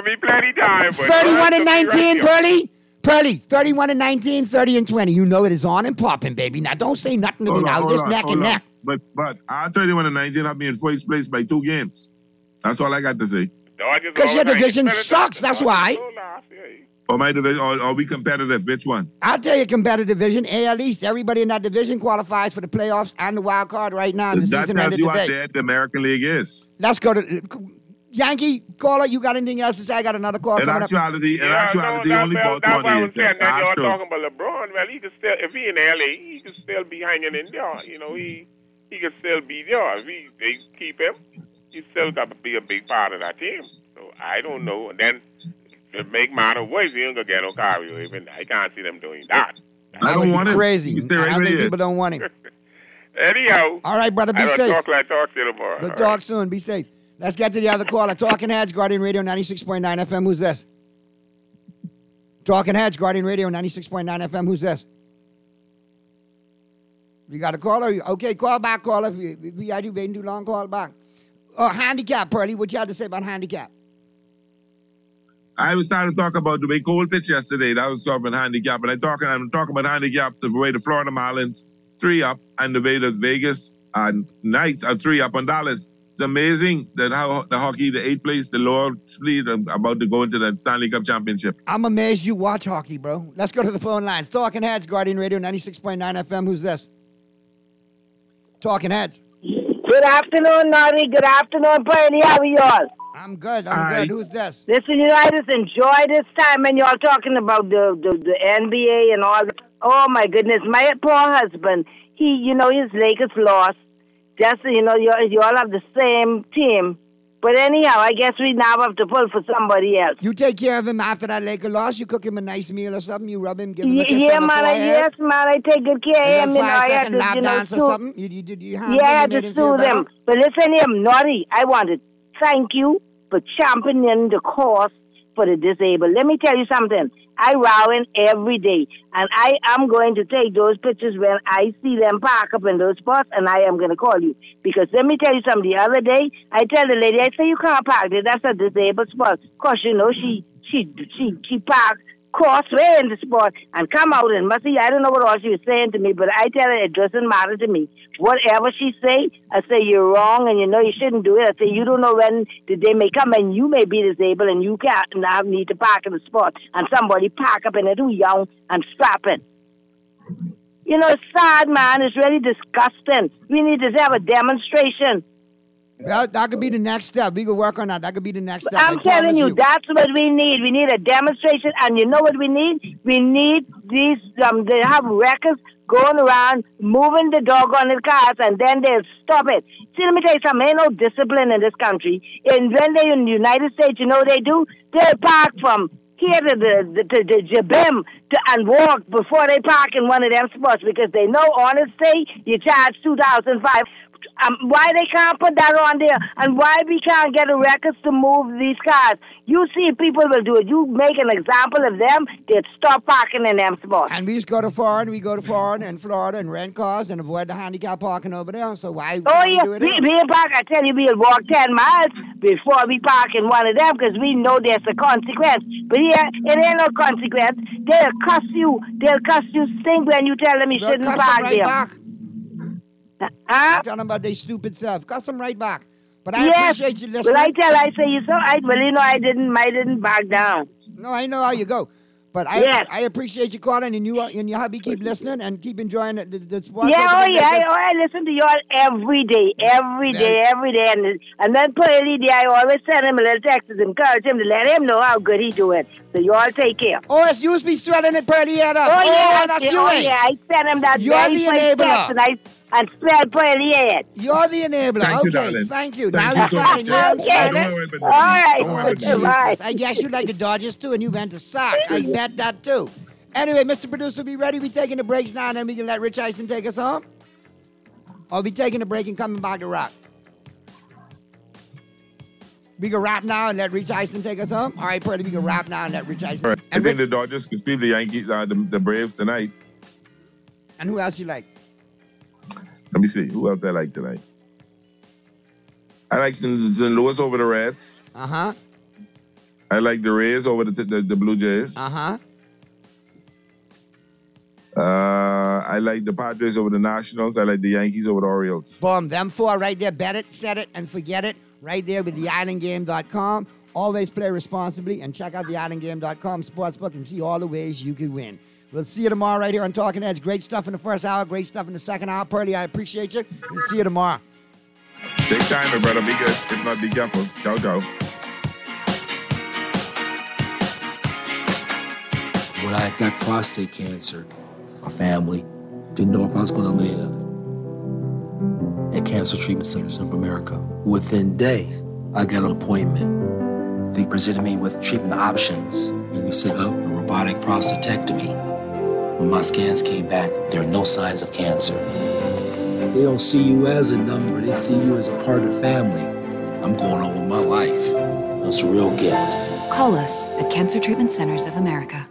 S4: 31-19, Pearly. Pearly, 31-19, 30-20. You know it is on and popping, baby. Now don't say nothing to me now. Just neck and neck.
S20: But our 31-19 have me in first place by 2 games. That's all I got to say.
S4: Because your division sucks. That's why.
S20: Or my division, are we competitive? Which one?
S4: I'll tell you, competitive division. AL East. Everybody in that division qualifies for the playoffs and the wild card right now.
S20: That tells you how dead the American League is.
S4: Let's go to Yankee caller. You got anything else to say? I got another call coming up.
S20: In actuality, only about 20.
S3: You're talking about LeBron. Well, he can still, if he in LA, he can still be hanging in there. You know, he can still be there. If they keep him, he still got to be a big part of that team. So I don't know. And then to make matter worse, he ain't gonna get Ocario. Even I can't see them doing that.
S20: I don't want it.
S4: Crazy. I think people don't want him.
S3: Anyhow.
S4: All right, brother. Be safe.
S3: Talk to you tomorrow.
S4: We'll talk soon. Be safe. Let's get to the other caller. Talking Heads, Guardian Radio 96.9 FM. Who's this? Talking Heads, Guardian Radio 96.9 FM. Who's this? You got a caller? Okay, call back, caller. If you waiting too long, call back. Handicap, Pearly. What you had to say about handicap?
S20: I was starting to talk about the way Cole pitched yesterday. That was talking about handicap. And I'm talking about handicap the way the Florida Marlins 3-up and the way the Vegas Knights are 3-up on Dallas. It's amazing that how the hockey, the 8th place, the lower split, about to go into the Stanley Cup Championship.
S4: I'm amazed you watch hockey, bro. Let's go to the phone lines. Talking Heads, Guardian Radio 96.9 FM. Who's this? Talking Heads.
S6: Good afternoon, Noddy. Good afternoon, Bernie. How are y'all?
S4: I'm good. Good. Who's this?
S6: Listen, I just enjoy this time when y'all talking about the NBA and all. Oh, my goodness. My poor husband, his Lakers lost. Just, you all have the same team. But anyhow, I guess we now have to pull for somebody else.
S4: You take care of him after that Laker loss? You cook him a nice meal or something? You rub him, give him a kiss on the forehead?
S6: Yes, man. I take good care of him.
S4: I had to, lap dance or something?
S6: I had to sue them. But listen here, Noddy, I want to thank you for championing the cause for the disabled. Let me tell you something. I row in every day, and I am going to take those pictures when I see them park up in those spots, and I am going to call you. Because let me tell you something, the other day, I tell the lady, I say, you can't park there, that's a disabled spot. Because, she parked crossway in the spot and come out and I don't know what all she was saying to me, but I tell her it doesn't matter to me. Whatever she say, I say you're wrong and you shouldn't do it. I say you don't know when the day may come and you may be disabled and you can't now need to park in the spot and somebody park up in it too young and strapping. It's sad, man. It's really disgusting. We need to have a demonstration.
S4: Well, that could be the next step. We could work on that. That could be the next step.
S6: I'm telling you, that's what we need. We need a demonstration, and you know what we need? We need these. They have records going around, moving the dog on the cars, and then they'll stop it. See, let me tell you something. Ain't no discipline in this country. And when they're in the United States, you know what they do? They park from here to the Jabim and walk before they park in one of them spots because they know on its day you charge $2,500. Why they can't put that on there, and why we can't get a records to move these cars? You see, people will do it. You make an example of them, they'd stop parking in them spots.
S4: And we just go to foreign. We go to foreign and Florida and rent cars and avoid the handicap parking over there. So why?
S6: Oh yeah,
S4: do it
S6: we park. I tell you, we'll walk 10 miles before we park in one of them because we know there's a consequence. But here, it ain't no consequence. They'll cuss you. They'll cuss you stink when you tell them you shouldn't park there.
S4: Back. Tell them about their stupid self. Cuss them right back. But I appreciate you listening.
S6: Well, I say you so. Well, you know, I didn't back down.
S4: No, I know how you go. But I appreciate you calling, and your hubby keep listening and keep enjoying the sport.
S6: I listen to y'all every day. And then Pearly Day, I always send him a little text to encourage him to let him know how good he's doing. So you all take care.
S4: Oh, it's you be swelling it, Pearly head up. That's you.
S6: I sent him that
S4: very first text,
S6: and spread Pearly head.
S4: You're the enabler.
S20: Thank you, darling.
S4: Thank you.
S20: Thank
S4: now
S20: you so
S4: fine.
S20: much.
S6: All right.
S4: Jesus. I guess you like the Dodgers too, and you went to sock. I bet that too. Anyway, Mr. Producer, be ready. We taking the breaks now, and then we can let Rich Eisen take us home. Or we taking a break and coming back to rock. We can rap now and let Rich Eisen take us home. All right, Pearly, we can rap now and let Rich Eisen.
S20: Right. I think the Dodgers can sweep the Yankees, the Braves tonight.
S4: And who else you like?
S20: Let me see. Who else I like tonight? I like St. Louis over the Reds.
S4: Uh-huh.
S20: I like the Rays over the Blue Jays.
S4: Uh-huh.
S20: I like the Padres over the Nationals. I like the Yankees over the Orioles.
S4: Boom. Them four right there. Bet it, set it, and forget it. Right there with theislandgame.com. Always play responsibly and check out theislandgame.com sportsbook and see all the ways you can win. We'll see you tomorrow right here on Talking Heads. Great stuff in the first hour, great stuff in the second hour. Pearly, I appreciate you. We'll see you tomorrow.
S20: Take time, my brother. Be good. If not, be careful. Ciao, ciao.
S13: When I got prostate cancer, my family didn't know if I was going to live. At Cancer Treatment Centers of America, within days, I got an appointment. They presented me with treatment options, and we set up a robotic prostatectomy. When my scans came back, there are no signs of cancer. They don't see you as a number, they see you as a part of the family. I'm going on with my life. It's a real gift.
S14: Call us at Cancer Treatment Centers of America.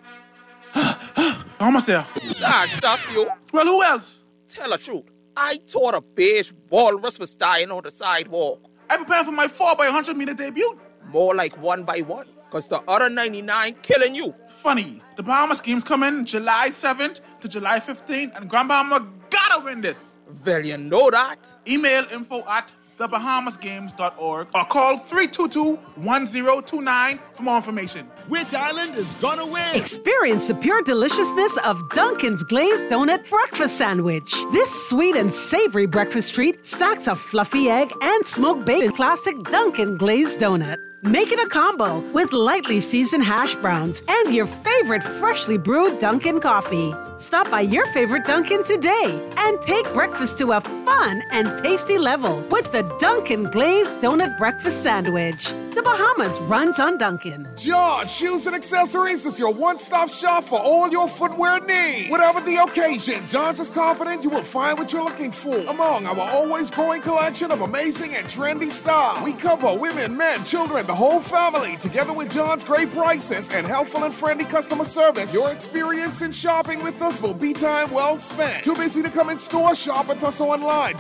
S8: Almost there.
S22: Sarge, that's you.
S8: Well, who else?
S22: Tell the truth. I thought a beige walrus was dying on the sidewalk.
S8: I'm preparing for my 4x100 meter debut.
S22: More like 1 by 1, because the other 99 killing you.
S8: Funny, the Bahamas games come in July 7th to July 15th, and Grand Bahama gotta win this.
S22: Well, you know that.
S8: Email info@thebahamasgames.org or call 322-1029 for more information.
S23: Which island is gonna win?
S5: Experience the pure deliciousness of Dunkin's Glazed Donut Breakfast Sandwich. This sweet and savory breakfast treat stacks a fluffy egg and smoked bacon classic Dunkin' Glazed Donut. Make it a combo with lightly seasoned hash browns and your favorite freshly brewed Dunkin' coffee. Stop by your favorite Dunkin' today and take breakfast to a fun and tasty level with the Dunkin' Glazed Donut Breakfast Sandwich. The Bahamas runs on Dunkin'.
S15: John Shoes and Accessories is your one-stop shop for all your footwear needs. Whatever the occasion, John's is confident you will find what you're looking for among our always growing collection of amazing and trendy styles. We cover women, men, children, the whole family. Together with John's great prices and helpful and friendly customer service, your experience in shopping with us will be time well spent. Too busy to come in store? Shop with us online.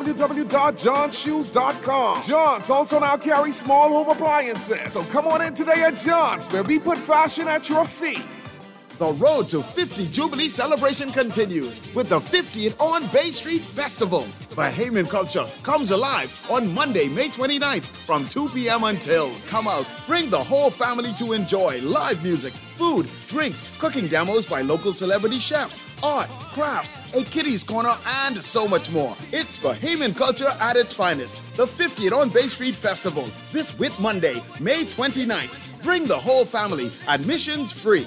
S15: www.johnshoes.com. John's also now carries small home appliances. So come on in today at John's, where we put fashion at your feet.
S23: The road to 50 Jubilee celebration continues with the 50th on Bay Street Festival. Bahamian culture comes alive on Monday, May 29th from 2 p.m. until. Come out, bring the whole family to enjoy live music, food, drinks, cooking demos by local celebrity chefs, art, crafts, a kiddies corner, and so much more. It's Bahamian culture at its finest. The 50th on Bay Street Festival, this Whit Monday, May 29th. Bring the whole family. Admissions free.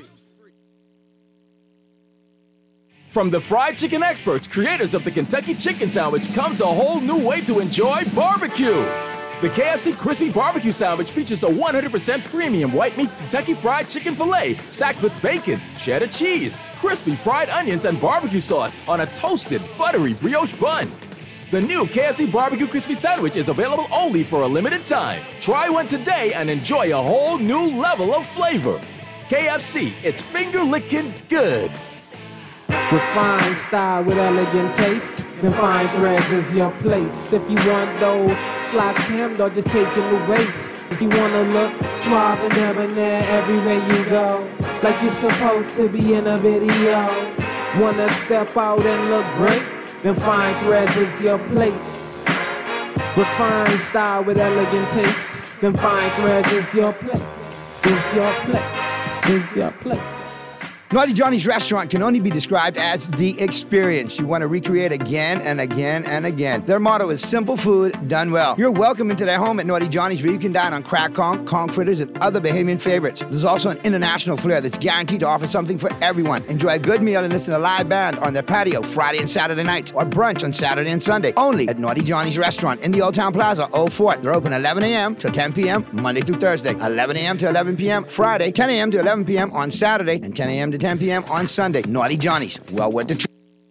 S9: From the fried chicken experts, creators of the Kentucky Chicken Sandwich, comes a whole new way to enjoy barbecue. The KFC Crispy Barbecue Sandwich features a 100% premium white meat Kentucky Fried Chicken filet stacked with bacon, cheddar cheese, crispy fried onions, and barbecue sauce on a toasted, buttery brioche bun. The new KFC Barbecue Crispy Sandwich is available only for a limited time. Try one today and enjoy a whole new level of flavor. KFC, it's finger-licking good.
S7: Refined style with elegant taste, then fine threads is your place. If you want those slacks hemmed or just taking the waist, if you wanna look suave and debonair everywhere you go, like you're supposed to be in a video. Wanna step out and look great? Then fine threads is your place. Refined style with elegant taste, then fine threads is your place. Is your place. Is your place.
S4: Naughty Johnny's restaurant can only be described as the experience you want to recreate again and again and again. Their motto is simple food done well. You're welcome into their home at Naughty Johnny's, where you can dine on crack conch, conch fritters, and other Bahamian favorites. There's also an international flair that's guaranteed to offer something for everyone. Enjoy a good meal and listen to a live band on their patio Friday and Saturday nights, or brunch on Saturday and Sunday, only at Naughty Johnny's restaurant in the Old Town Plaza, Old Fort. They're open 11 a.m. to 10 p.m. Monday through Thursday, 11 a.m. to 11 p.m. Friday, 10 a.m. to 11 p.m. on Saturday, and 10 a.m. to 10 p.m. on Sunday. Naughty Johnny's. Well worth the trip.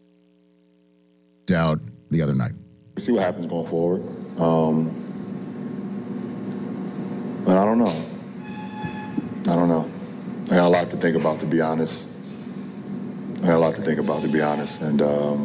S12: Out the other night.
S16: See what happens going forward. But I don't know. I got a lot to think about, to be honest. And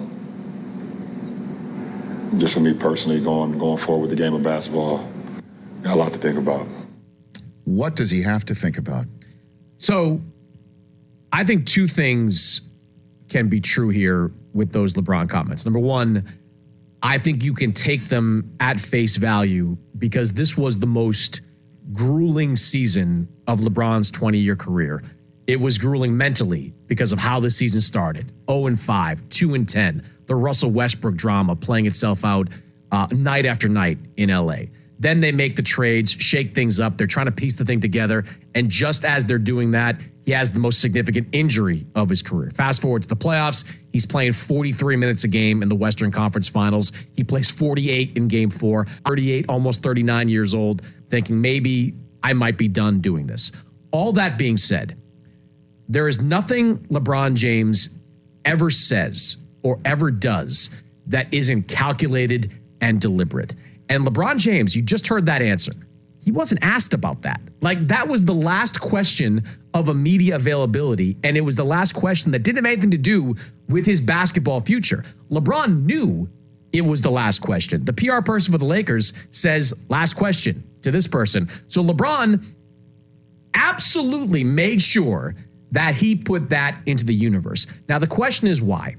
S16: just for me personally, going forward with the game of basketball, got a lot to think about.
S12: What does he have to think about?
S24: So, I think two things can be true here with those LeBron comments. Number one, I think you can take them at face value because this was the most grueling season of LeBron's 20-year career. It was grueling mentally because of how the season started. 0-5, 2-10, the Russell Westbrook drama playing itself out night after night in LA. Then they make the trades, shake things up. They're trying to piece the thing together. And just as they're doing that, he has the most significant injury of his career. Fast forward to the playoffs. He's playing 43 minutes a game in the Western Conference Finals. He plays 48 in Game 4, 38, almost 39 years old, thinking maybe I might be done doing this. All that being said, there is nothing LeBron James ever says or ever does that isn't calculated and deliberate. And LeBron James, you just heard that answer. He wasn't asked about that. Like, that was the last question of a media availability, and it was the last question that didn't have anything to do with his basketball future. LeBron knew it was the last question. The PR person for the Lakers says, last question to this person. So LeBron absolutely made sure that he put that into the universe. Now, the question is why?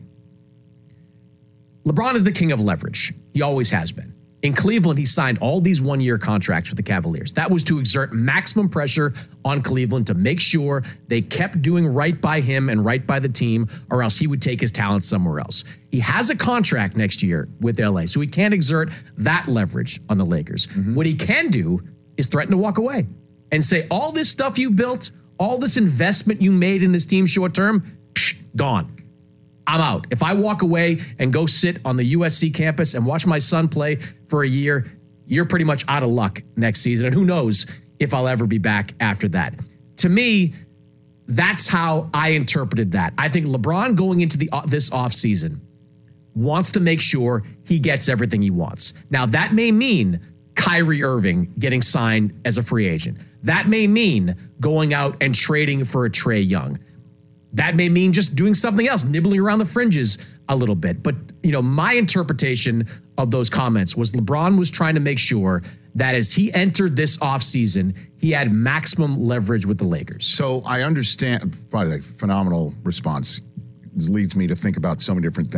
S24: LeBron is the king of leverage. He always has been. In Cleveland, he signed all these one-year contracts with the Cavaliers. That was to exert maximum pressure on Cleveland to make sure they kept doing right by him and right by the team, or else he would take his talent somewhere else. He has a contract next year with LA, so he can't exert that leverage on the Lakers. Mm-hmm. What he can do is threaten to walk away and say, all this stuff you built, all this investment you made in this team short-term, gone. I'm out. If I walk away and go sit on the USC campus and watch my son play for a year, you're pretty much out of luck next season. And who knows if I'll ever be back after that. To me, that's how I interpreted that. I think LeBron going into this offseason wants to make sure he gets everything he wants. Now, that may mean Kyrie Irving getting signed as a free agent. That may mean going out and trading for a Trae Young. That may mean just doing something else, nibbling around the fringes a little bit. But, my interpretation of those comments was LeBron was trying to make sure that as he entered this offseason, he had maximum leverage with the Lakers.
S12: So I understand, probably a phenomenal response. This leads me to think about so many different things.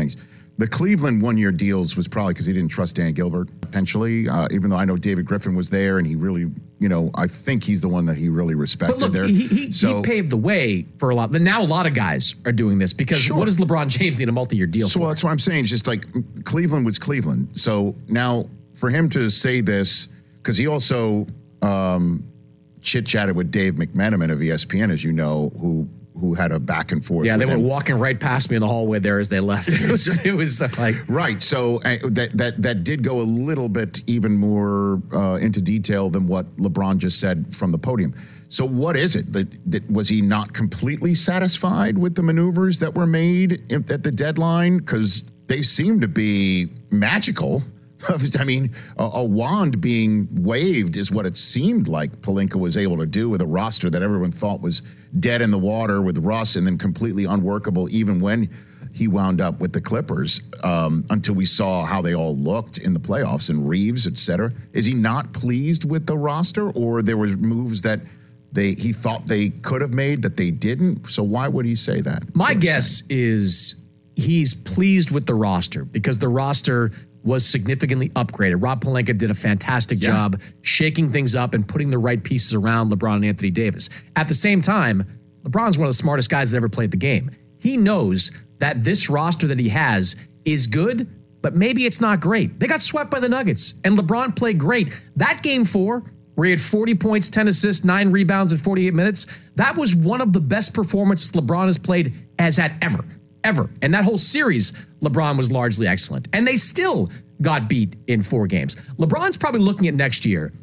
S12: The Cleveland one-year deals was probably because he didn't trust Dan Gilbert, potentially, even though I know David Griffin was there and he really, I think he's the one that he really respected
S24: but look,
S12: there.
S24: He paved the way for a lot. But now a lot of guys are doing this because what does LeBron James need a multi-year deal for?
S12: Well, that's what I'm saying. It's just like Cleveland was Cleveland. So now for him to say this, because he also chit-chatted with Dave McMenamin of ESPN, as you know, who had a back and forth.
S24: Yeah, they were
S12: him.
S24: walking right past me in the hallway there as they left. It was like
S12: right. So that did go a little bit even more into detail than what LeBron just said from the podium. So what is it that was he not completely satisfied with the maneuvers that were made at the deadline? Because they seem to be magical. I mean, a wand being waved is what it seemed like Pelinka was able to do with a roster that everyone thought was dead in the water with Russ and then completely unworkable even when he wound up with the Clippers until we saw how they all looked in the playoffs and Reeves, et cetera. Is he not pleased with the roster, or there was moves that he thought they could have made that they didn't? So why would he say that?
S24: My guess is he's pleased with the roster because the roster was significantly upgraded. Rob Pelinka did a fantastic job shaking things up and putting the right pieces around LeBron and Anthony Davis. At the same time, LeBron's one of the smartest guys that ever played the game. He knows that this roster that he has is good, but maybe it's not great. They got swept by the Nuggets, and LeBron played great. That game 4, where he had 40 points, 10 assists, 9 rebounds in 48 minutes, that was one of the best performances LeBron has played as had ever. And that whole series, LeBron was largely excellent. And they still got beat in 4 games. LeBron's probably looking at next year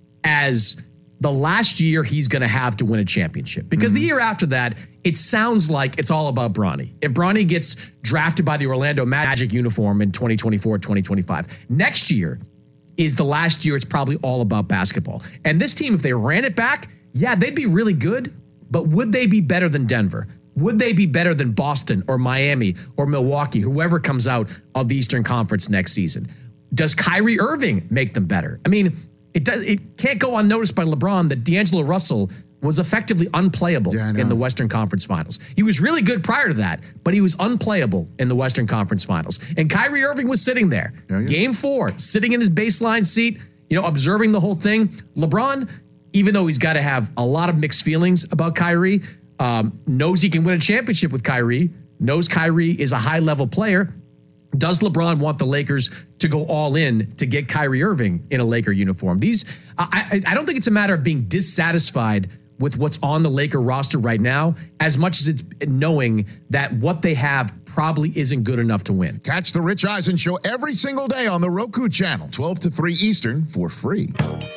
S24: as the last year he's going to have to win a championship. Because the year after that, it sounds like it's all about Bronny. If Bronny gets drafted by the Orlando Magic uniform in 2024, 2025, next year is the last year it's probably all about basketball. And this team, if they ran it back, they'd be really good. But would they be better than Denver? Would they be better than Boston or Miami or Milwaukee, whoever comes out of the Eastern Conference next season? Does Kyrie Irving make them better? I mean, it can't go unnoticed by LeBron that D'Angelo Russell was effectively unplayable in the Western Conference Finals. He was really good prior to that, but he was unplayable in the Western Conference Finals. And Kyrie Irving was sitting there, Game 4, sitting in his baseline seat, observing the whole thing. LeBron, even though he's got to have a lot of mixed feelings about Kyrie, knows he can win a championship with Kyrie, knows Kyrie is a high-level player. Does LeBron want the Lakers to go all in to get Kyrie Irving in a Laker uniform? I don't think it's a matter of being dissatisfied with what's on the Laker roster right now, as much as it's knowing that what they have probably isn't good enough to win.
S12: Catch the Rich Eisen Show every single day on the Roku channel, 12 to 3 Eastern, for free.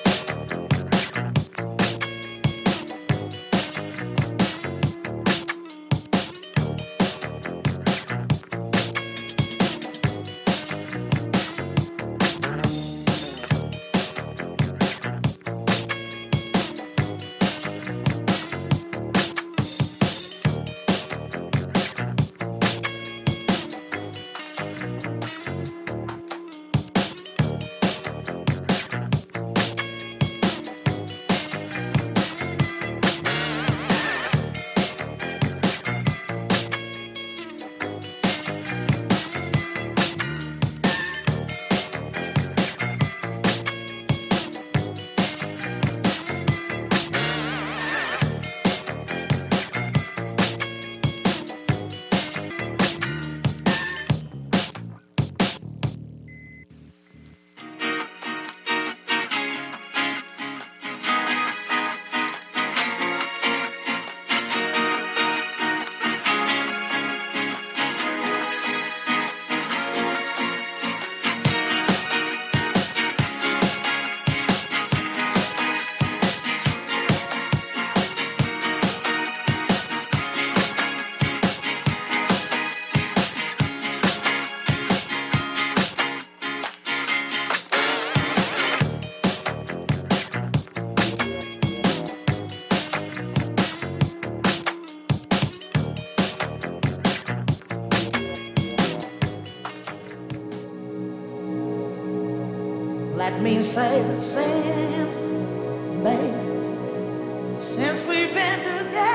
S11: Let me say the same, baby, since we've been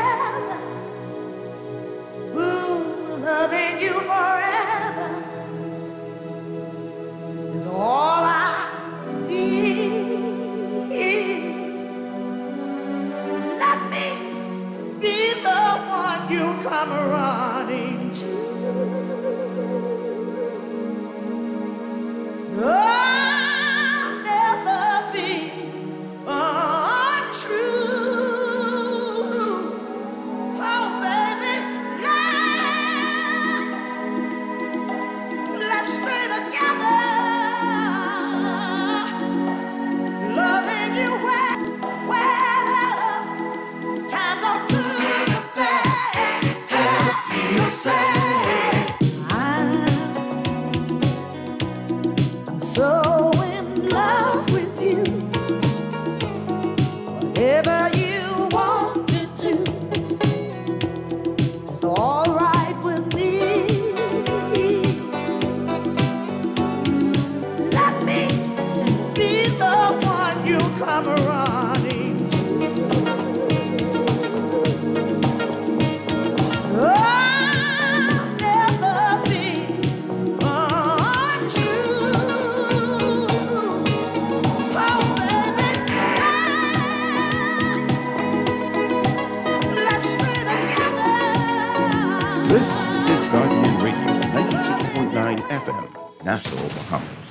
S11: together. Ooh, loving you forever so in love with you. Whatever you want to do is all right with me. Let me be the one you come running to. I'll never be untrue. Oh, baby, let's stay together.
S10: This is God Radio, 96.9 FM, Nassau, Bahamas.